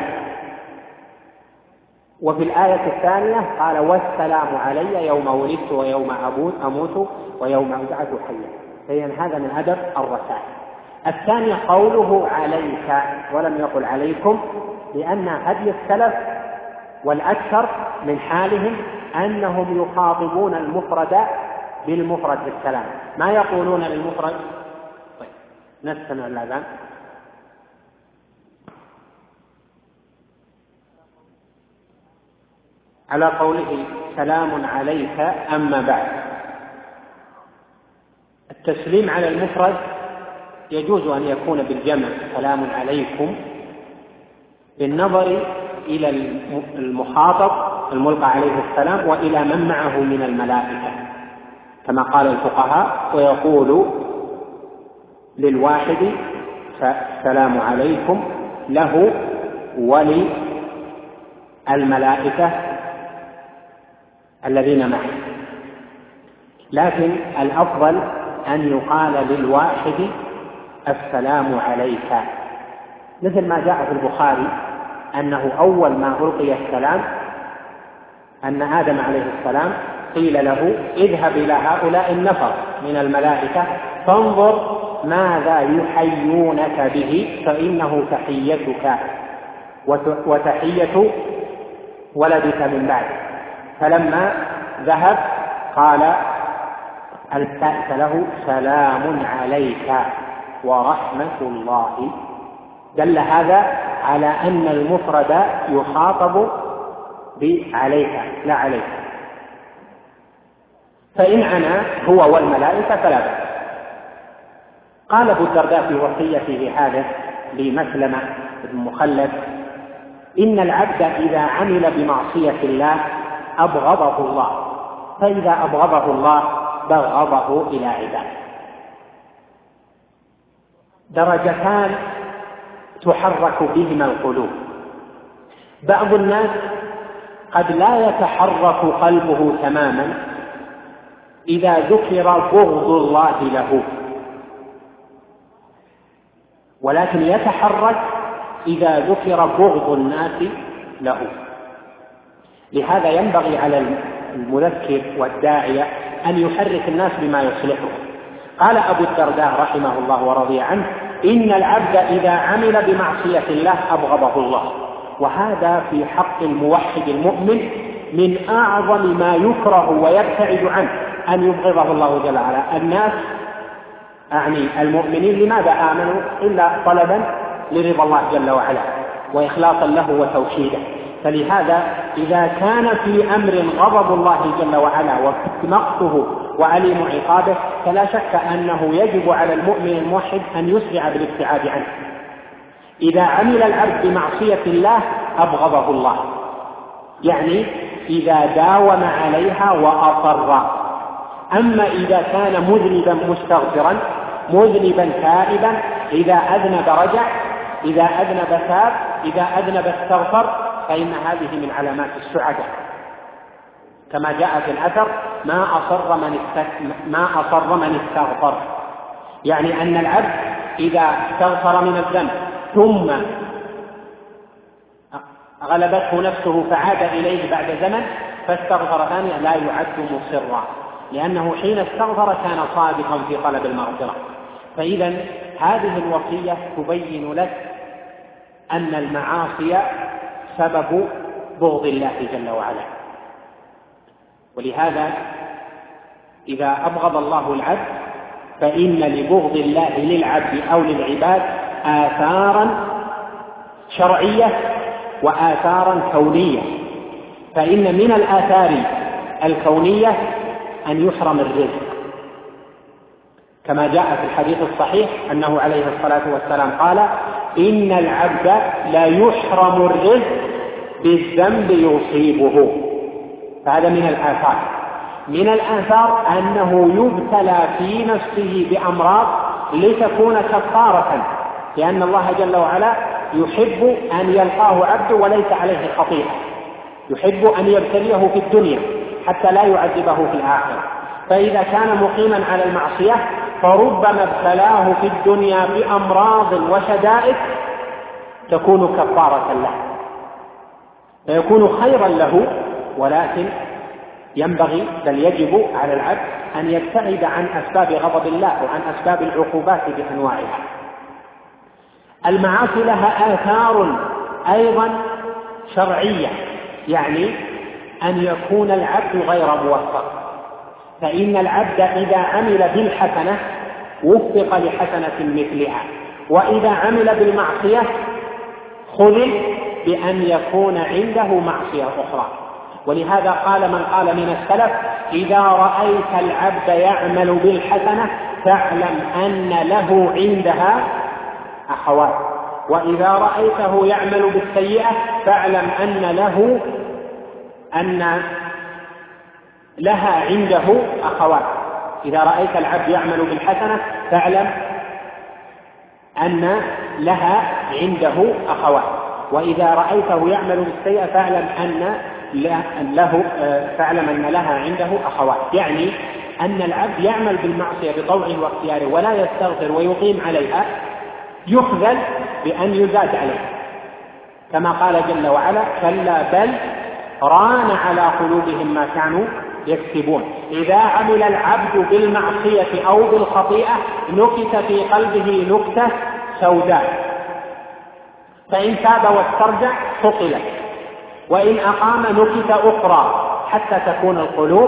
Speaker 1: وفي الآية الثانية قال والسلام علي يوم ولدت ويوم أموت ويوم أبعث حيا. فإذن هذا من أدب الرسائل. الثاني قوله عليك ولم يقل عليكم، لأن هدي السلف والأكثر من حالهم أنهم يخاطبون المفرد بالمفرد بالسلام، ما يقولون للمفرد. طيب نستمع الأذان. على قوله سلام عليك أما بعد، التسليم على المفرد يجوز أن يكون بالجمع سلام عليكم، بالنظر إلى المخاطب الملقى عليه السلام وإلى من معه من الملائكة، كما قال الفقهاء: ويقول للواحد السلام عليكم، له وللملائكة الذين معه. لكن الأفضل أن يقال للواحد السلام عليك، مثل ما جاء في البخاري أنه أول ما ألقي السلام أن آدم عليه السلام قيل له اذهب إلى هؤلاء النفر من الملائكة فانظر ماذا يحيونك به فإنه تحيتك وتحية ولدك من بعد. فلما ذهب قال التأت له سلام عليك ورحمة الله. دل هذا على أن المفرد يخاطب بعليك لا عليك، فإن عنا هو والملائكة فلا بأس. قال أبو الدرداء في وصيته هذا لمسلمة بن مخلد إن العبد إذا عمل بمعصية الله أبغضه الله، فإذا أبغضه الله بغضه إلى عباده. درجتان تحرك بهما القلوب. بعض الناس قد لا يتحرك قلبه تماما إذا ذكر بغض الله له، ولكن يتحرك إذا ذكر بغض الناس له. لهذا ينبغي على المذكر والداعية أن يحرك الناس بما يصلحه. قال أبو الدرداء رحمه الله ورضي عنه إن العبد إذا عمل بمعصية الله أبغضه الله، وهذا في حق الموحد المؤمن من أعظم ما يكره ويبتعد عنه أن يبغضه الله جل وعلا. الناس أعني المؤمنين لماذا آمنوا إلا طلبا لرضا الله جل وعلا وإخلاصا له وتوحيده. فلهذا إذا كان في أمر غضب الله جل وعلا ومقته وعليم عقابه فلا شك أنه يجب على المؤمن الموحد أن يسرع بالابتعاد عنه. إذا عمل العبد بمعصية الله أبغضه الله، يعني إذا داوم عليها وأصر. أما إذا كان مذنبا مستغفرا مذنبا تائبا إذا أذنب رجع، إذا أذنب تاب، إذا أذنب استغفر، فإن هذه من علامات السعادة، كما جاء في الأثر ما أصر من استغفر. يعني أن العبد إذا استغفر من الذنب ثم غلبته نفسه فعاد إليه بعد زمن فاستغفر ثانيا لا يعد مصرا، لأنه حين استغفر كان صادقا في طلب المغفرة. فإذا هذه الوصية تبين لك أن المعاصي سبب بغض الله جل وعلا. ولهذا إذا أبغض الله العبد فإن لبغض الله للعبد أو للعباد آثارا شرعية وآثارا كونية. فإن من الآثار الكونية أن يحرم الرزق، كما جاء في الحديث الصحيح أنه عليه الصلاة والسلام قال إن العبد لا يحرم الرزق بالذنب يصيبه. فهذا من الآثار. من الآثار أنه يبتلى في نفسه بأمراض لتكون كفارة، لأن الله جل وعلا يحب أن يلقاه عبد وليس عليه خطيئة، يحب أن يبتليه في الدنيا حتى لا يعذبه في الآخرة. فإذا كان مقيما على المعصية فربما ابتلاه في الدنيا بأمراض وشدائد تكون كفارة له فيكون خيرا له. ولكن ينبغي بل يجب على العبد أن يبتعد عن أسباب غضب الله وعن أسباب العقوبات بأنواعها. المعاصي لها آثار أيضا شرعية، يعني أن يكون العبد غير موفق. فإن العبد إذا عمل بالحسنة وفق لحسنة مثلها، وإذا عمل بالمعصية خذل بأن يكون عنده معصية أخرى. ولهذا قال من قال من السلف إذا رأيت العبد يعمل بالحسنة فاعلم أن له عندها أخوات، وإذا رأيته يعمل بالسيئة فاعلم أن لها عنده أخوات. إذا رأيت العبد يعمل بالحسنة فاعلم أن لها عنده أخوات، وإذا رأيته يعمل بالسيئة فاعلم أن لها عنده أخوات. يعني أن العبد يعمل بالمعصية بطوعه واختياره ولا يستغفر ويقيم عليها يخذل بأن يزاد عليه، كما قال جل وعلا كلا بل ران على قلوبهم ما كانوا يكسبون. إذا عمل العبد بالمعصية أو بالخطيئة نكت في قلبه نكتة سوداء، فإن تاب واسترجع فصلت، وإن أقام نكت أخرى حتى تكون القلوب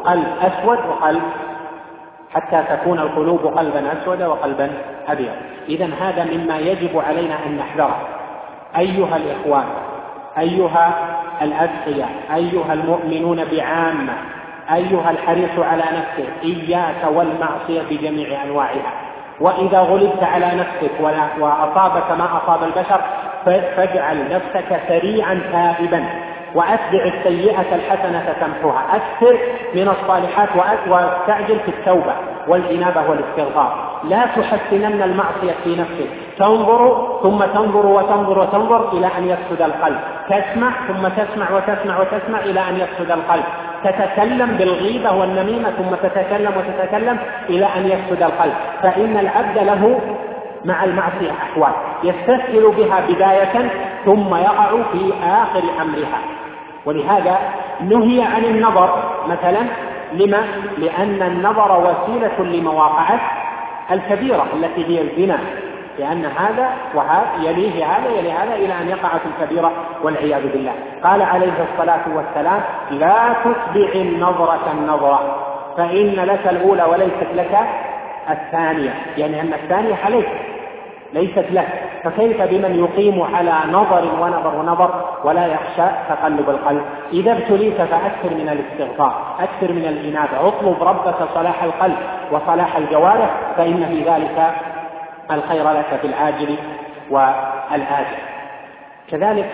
Speaker 1: قلبا أسود وقلبا أبيض. إذن هذا مما يجب علينا أن نحذره أيها الإخوان، أيها الأتقياء، أيها المؤمنون بعامة، أيها الحريص على نفسه، إياك والمعصية بجميع أنواعها. وإذا غلبت على نفسك وأصابك ما أصاب البشر فاجعل نفسك سريعا تائبا، وأتبع السيئة الحسنة تمحوها. أكثر من الصالحات واستعجل في التوبة والإنابة والاستغفار. لا تحسنن المعصية في نفسك، تنظر ثم تنظر وتنظر وتنظر إلى أن يفسد القلب، تسمع ثم تسمع وتسمع وتسمع إلى أن يفسد القلب، تتكلم بالغيبة والنميمة ثم تتكلم وتتكلم إلى أن يفسد القلب. فإن العبد له مع المعصية أحوال يستسهل بها بداية ثم يقع في آخر أمرها. ولهذا نهي عن النظر مثلا. لما؟ لأن النظر وسيلة لمواقعة الكبيرة التي هي الزنا، لأن هذا وهذا يليه هذا إلى أن يقع في الكبيرة والعياذ بالله. قال عليه الصلاة والسلام: لا تتبع النظرة فإن لك الأولى وليست لك الثانية، يعني أن الثانية عليك ليست لك. فكيف بمن يقيم على نظر ونظر ولا يخشى تقلب القلب؟ إذا ابتليت فأكثر من الاستغفار، أكثر من الإنابة، اطلب ربك صلاح القلب وصلاح الجوارح، فإن في ذلك الخير لك في العاجل والآجل. كذلك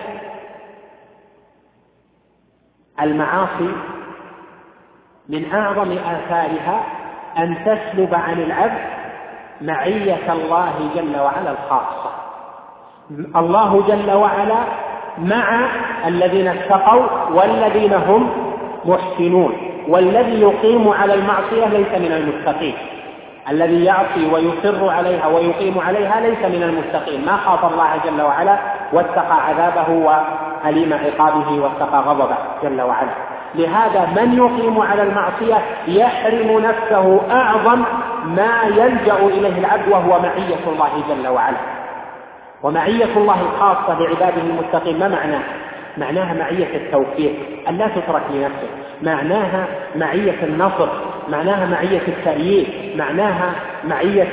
Speaker 1: المعاصي من أعظم آثارها أن تسلب عن العبد معية الله جل وعلا الخاصة. الله جل وعلا مع الذين اتقوا والذين هم محسنون، والذي يقيم على المعصية ليس من المتقين. الذي يعصي ويصر عليها ويقيم عليها ليس من المتقين، ما خاف الله جل وعلا واتقى عذابه وأليم عقابه واتقى غضبه جل وعلا. لهذا من يقيم على المعصية يحرم نفسه أعظم ما يلجأ إليه العبد، وهو معية الله جل وعلا. ومعية الله الخاصة بعباده المتقين ما معناها؟ معناها معية التوفيق، أن لا تترك لنفسه، معناها معية النصر، معناها معية التأييد، معناها معية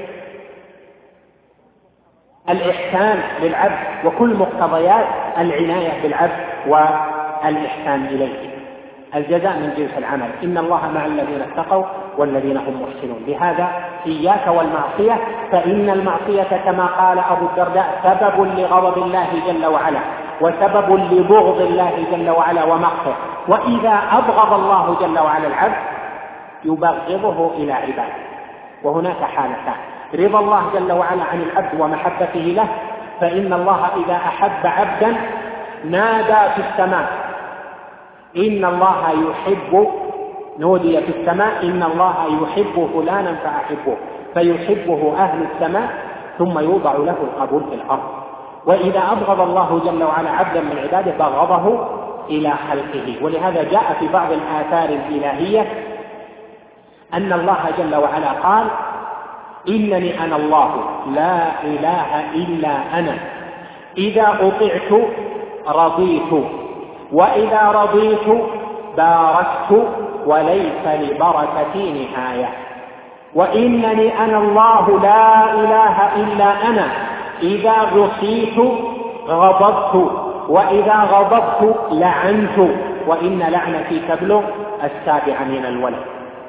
Speaker 1: الإحسان للعبد وكل مقتضيات العناية بالعبد والإحسان إليه. الجزاء من جنس العمل، إن الله مع الذين اتقوا والذين هم محسنون. لهذا إياك والمعصية، فإن المعصية كما قال أبو الدرداء سبب لغضب الله جل وعلا وسبب لبغض الله جل وعلا ومقته. وإذا أبغض الله جل وعلا العبد يبغضه إلى عباده. وهناك حالتان: رضا الله جل وعلا عن العبد ومحبته له، فإن الله إذا أحب عبدا نادى في السماء إن الله يحب، نودي في السماء إن الله يحب فلانا فأحبه، فيحبه أهل السماء ثم يوضع له القبول في الأرض. وإذا أبغض الله جل وعلا عبدا من عباده بغضه إلى خلقه. ولهذا جاء في بعض الآثار الإلهية أن الله جل وعلا قال: إنني أنا الله لا إله إلا أنا، إذا أطعت رضيت، وإذا رضيت باركت، وليس لبركتي نهاية. وإنني أنا الله لا إله إلا أنا، إذا عصيت غضبت، وإذا غضبت لعنت، وإن لعنتي تبلغ 7 من الولد.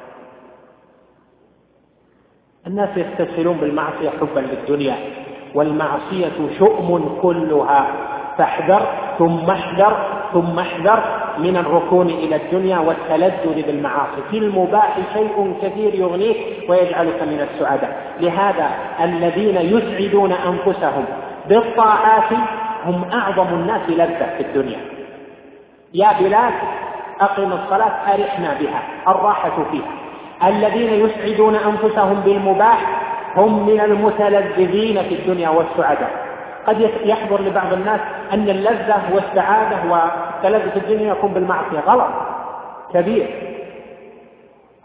Speaker 1: الناس يستسهلون بالمعصية حبا للدنيا، والمعصية شؤم كلها، فاحذر ثم احذر ثم احذر من الركون إلى الدنيا والتلذذ بالمعاصي. في المباح شيء كثير يغنيك ويجعلك من السعداء. لهذا الذين يسعدون أنفسهم بالطاعات هم أعظم الناس لذة في الدنيا. يا بلال أقم الصلاة أرحنا بها، الراحة فيها. الذين يسعدون أنفسهم بالمباح هم من المتلذذين في الدنيا والسعداء. قد يحضر لبعض الناس أن اللذة والسعادة والتلذذ في الدنيا يكون بالمعصية. غلط كبير.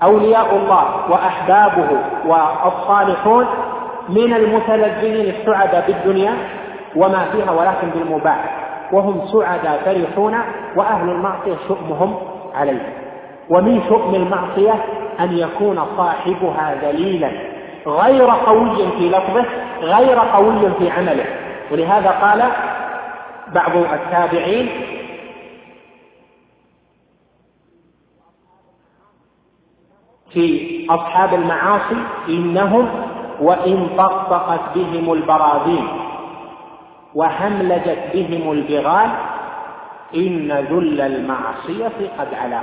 Speaker 1: أولياء الله وأحبابه والصالحون من المتلذذين السعداء بالدنيا وما فيها ولكن بالمباح، وهم سعداء فرحون، وأهل المعصية شؤمهم عليه. ومن شؤم المعصية أن يكون صاحبها ذليلا غير قوي في لفظه غير قوي في عمله. ولهذا قال بعض التابعين في أصحاب المعاصي: إنهم وإن طقطقت بهم البراذين وهملجت بهم البغال إن ذل المعصية قد علا.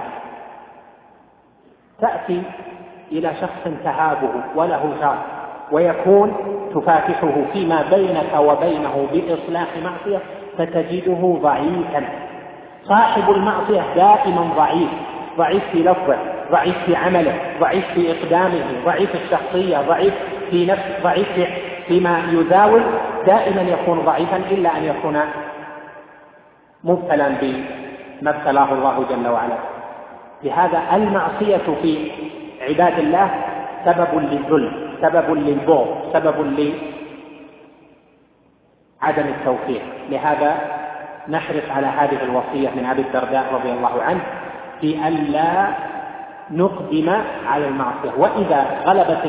Speaker 1: تأتي إلى شخص تهابه وله شر ويكون تفاتحه فيما بينك وبينه بإصلاح معصية فتجده ضعيفا. صاحب المعصية دائما ضعيف في لفظه، ضعيف في عمله، ضعيف في إقدامه، ضعيف الشخصية، ضعيف في نفسه، ضعيف فيما يزاول، دائما يكون ضعيفا إلا أن يكون مبتلا بما ابتلاه الله جل وعلا. لهذا المعصية في عباد الله سبب للذل، سبب للبغض، سبب لعدم التوفيق. لهذا نحرص على هذه الوصية من أبي الدرداء رضي الله عنه في ألا نقدم على المعصية. وإذا غلبت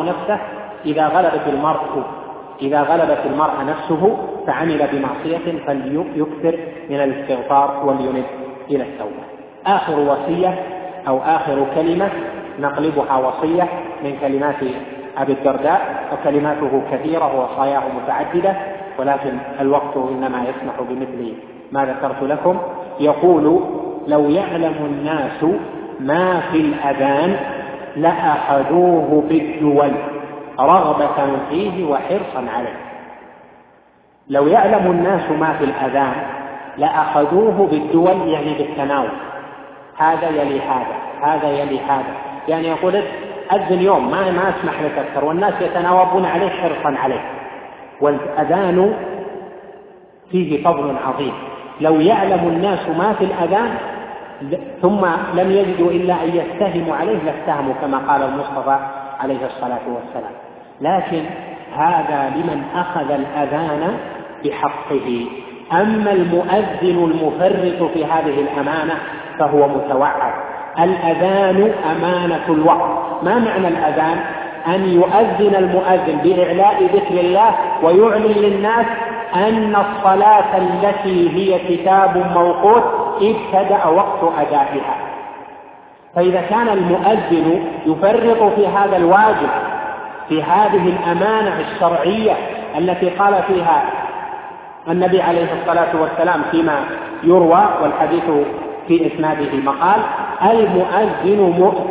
Speaker 1: المرء نفسه فعمل بمعصية فليكثر من الاستغفار ولينب إلى التوبة. آخر وصية أو آخر كلمة نقلبها وصية من كلمات أبي الدرداء، وكلماته كثيرة ووصاياه متعددة، ولكن الوقت إنما يسمح بمثل ما ذكرت لكم. يقول: لو يعلم الناس ما في الأذان لأخذوه بالدول رغبة فيه وحرصا عليه. لو يعلم الناس ما في الأذان لأخذوه بالدول، يعني بالتناول، هذا يلي هذا، هذا يلي هذا. يعني يقول أذن يوم ما أسمح لك أكثر، والناس يتناوبون عليه حرصا عليه. والأذان فيه فضل عظيم. لو يعلم الناس ما في الأذان ثم لم يجدوا إلا أن يستهموا عليه لاستهموا كما قال المصطفى عليه الصلاة والسلام. لكن هذا لمن أخذ الأذان بحقه. أما المؤذن المفرط في هذه الأمانة فهو متوعد. الأذان أمانة الوقت. ما معنى الأذان؟ أن يؤذن المؤذن بإعلاء ذكر الله ويعلن للناس أن الصلاة التي هي كتاب موقوت ابتدأ وقت أدائها. فإذا كان المؤذن يفرط في هذا الواجب، في هذه الأمانة الشرعية التي قال فيها النبي عليه الصلاة والسلام فيما يروى والحديث في إسناده مقال: المؤذن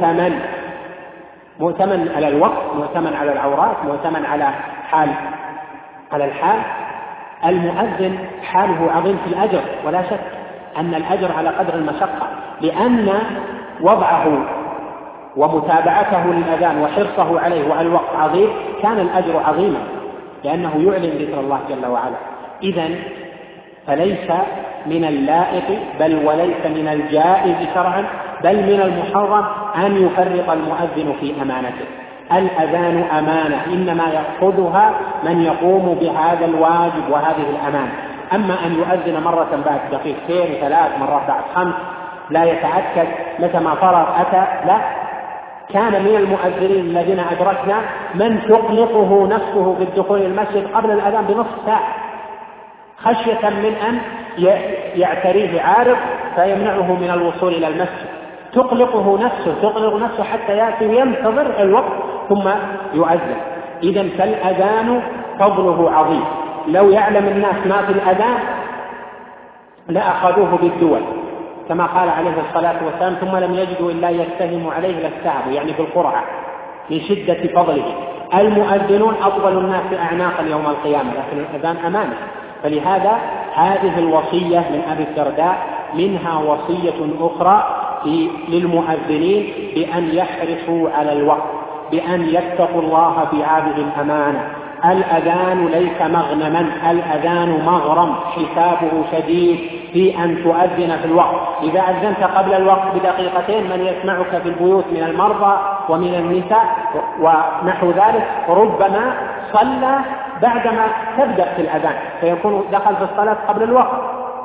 Speaker 1: مؤتمن على الوقت، مؤتمن على العورات، مؤتمن على الحال. المؤذن حاله عظيم في الأجر، ولا شك أن الأجر على قدر المشقة، لأن وضعه ومتابعته للأذان وحرصه عليه وعلى الوقت عظيم، كان الأجر عظيما لأنه يعلن ذكر الله جل وعلا. إذن فليس من اللائق بل وليس من الجائز شرعا بل من المحرم أن يفرط المؤذن في أمانته. الأذان أمانة إنما يأخذها من يقوم بهذا الواجب وهذه الأمانة. أما أن يؤذن مرة بعد دقيقتين 3 مرات بعد 5 لا يتأكد متى ما فرغ أتى، لا. كان من المؤذنين الذين أدركنا من تقلقه نفسه بالدخول المسجد قبل الأذان بنصف ساعة خشية من أن يعتريه عارض فيمنعه من الوصول إلى المسجد. تقلق نفسه حتى يأتي وينتظر الوقت ثم يؤذن. إذن فالأذان فضله عظيم. لو يعلم الناس ما في الأذان لأخذوه بالدول كما قال عليه الصلاة والسلام: ثم لم يجدوا إلا يستهموا عليه لاستهموا، يعني بالقرعة من شدة فضله. المؤذنون أفضل الناس أعناقا يوم القيامة، لكن الأذان أمانة. فلهذا هذه الوصية من أبي الدرداء. منها وصية أخرى للمؤذنين بأن يحرصوا على الوقت، بأن يتقوا الله في هذه الأمانة. الأذان ليس مغنما، الأذان مغرم حسابه شديد في أن تؤذن في الوقت. إذا أذنت قبل الوقت بدقيقتين من يسمعك في البيوت من المرضى ومن النساء ونحو ذلك ربما صلى بعدما تبدأ في الأذان فيكون دخل في الصلاة قبل الوقت.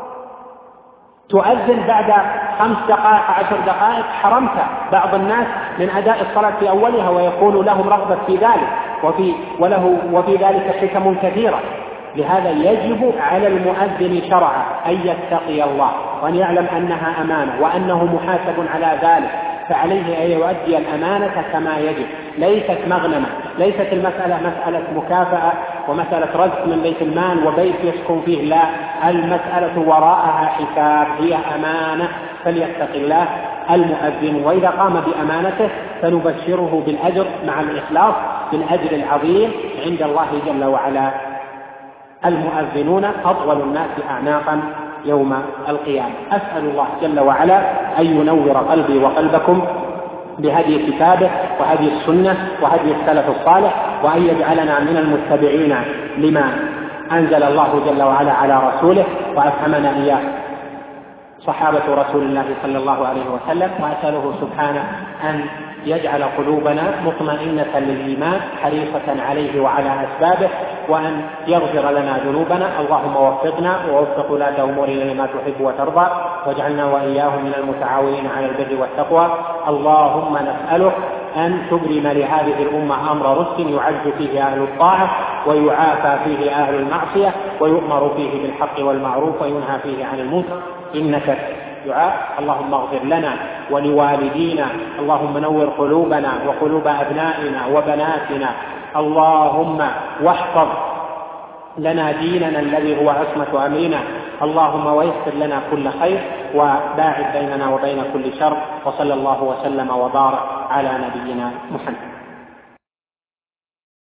Speaker 1: تؤذن بعد 5 دقائق 10 دقائق، حرمت بعض الناس من أداء الصلاة في أولها ويكون لهم رغبة في ذلك وفي ذلك حكم كثيرة. لهذا يجب على المؤذن شرعا أن يتقي الله وأن يعلم أنها أمانة وأنه محاسب على ذلك، فعليه أن يؤدي الأمانة كما يجب. ليست مغنمة، ليست المسألة مسألة مكافأة ومسألة رزق من بيت المال وبيت يسكن فيه، لا، المسألة وراءها حساب، هي أمانة، فليتق الله المؤذن. وإذا قام بأمانته فنبشره بالأجر مع الإخلاص بالأجر العظيم عند الله جل وعلا. المؤذنون أطول الناس أعناقا يوم القيامة. أسأل الله جل وعلا أن ينور قلبي وقلبكم بهدي كتابه وهدي السنة وهدي السلف الصالح، وأن يجعلنا من المتبعين لما أنزل الله جل وعلا على رسوله، وأفهمنا إياه صحابة رسول الله صلى الله عليه وسلم. وأسأله سبحانه أن يجعل قلوبنا مطمئنة للإيمان حريصة عليه وعلى أسبابه، وأن يغفر لنا ذنوبنا. اللهم وفقنا ووفق ولاة أمورنا لما تحب وترضى، واجعلنا وإياهم من المتعاونين على البر والتقوى. اللهم نسألك أن تبرم لهذه الأمة أمر رشد يعز فيه أهل الطاعة ويعافى فيه أهل المعصية ويؤمر فيه بالحق والمعروف وينهى فيه عن المنكر، إنك دعاء. اللهم اغفر لنا ولوالدينا، اللهم نور قلوبنا وقلوب أبنائنا وبناتنا، اللهم واحفظ لنا ديننا الذي هو عصمة أمرنا، اللهم ويسر لنا كل خير وباعد بيننا وبين كل شر، وصلى الله وسلم وبارك على نبينا محمد.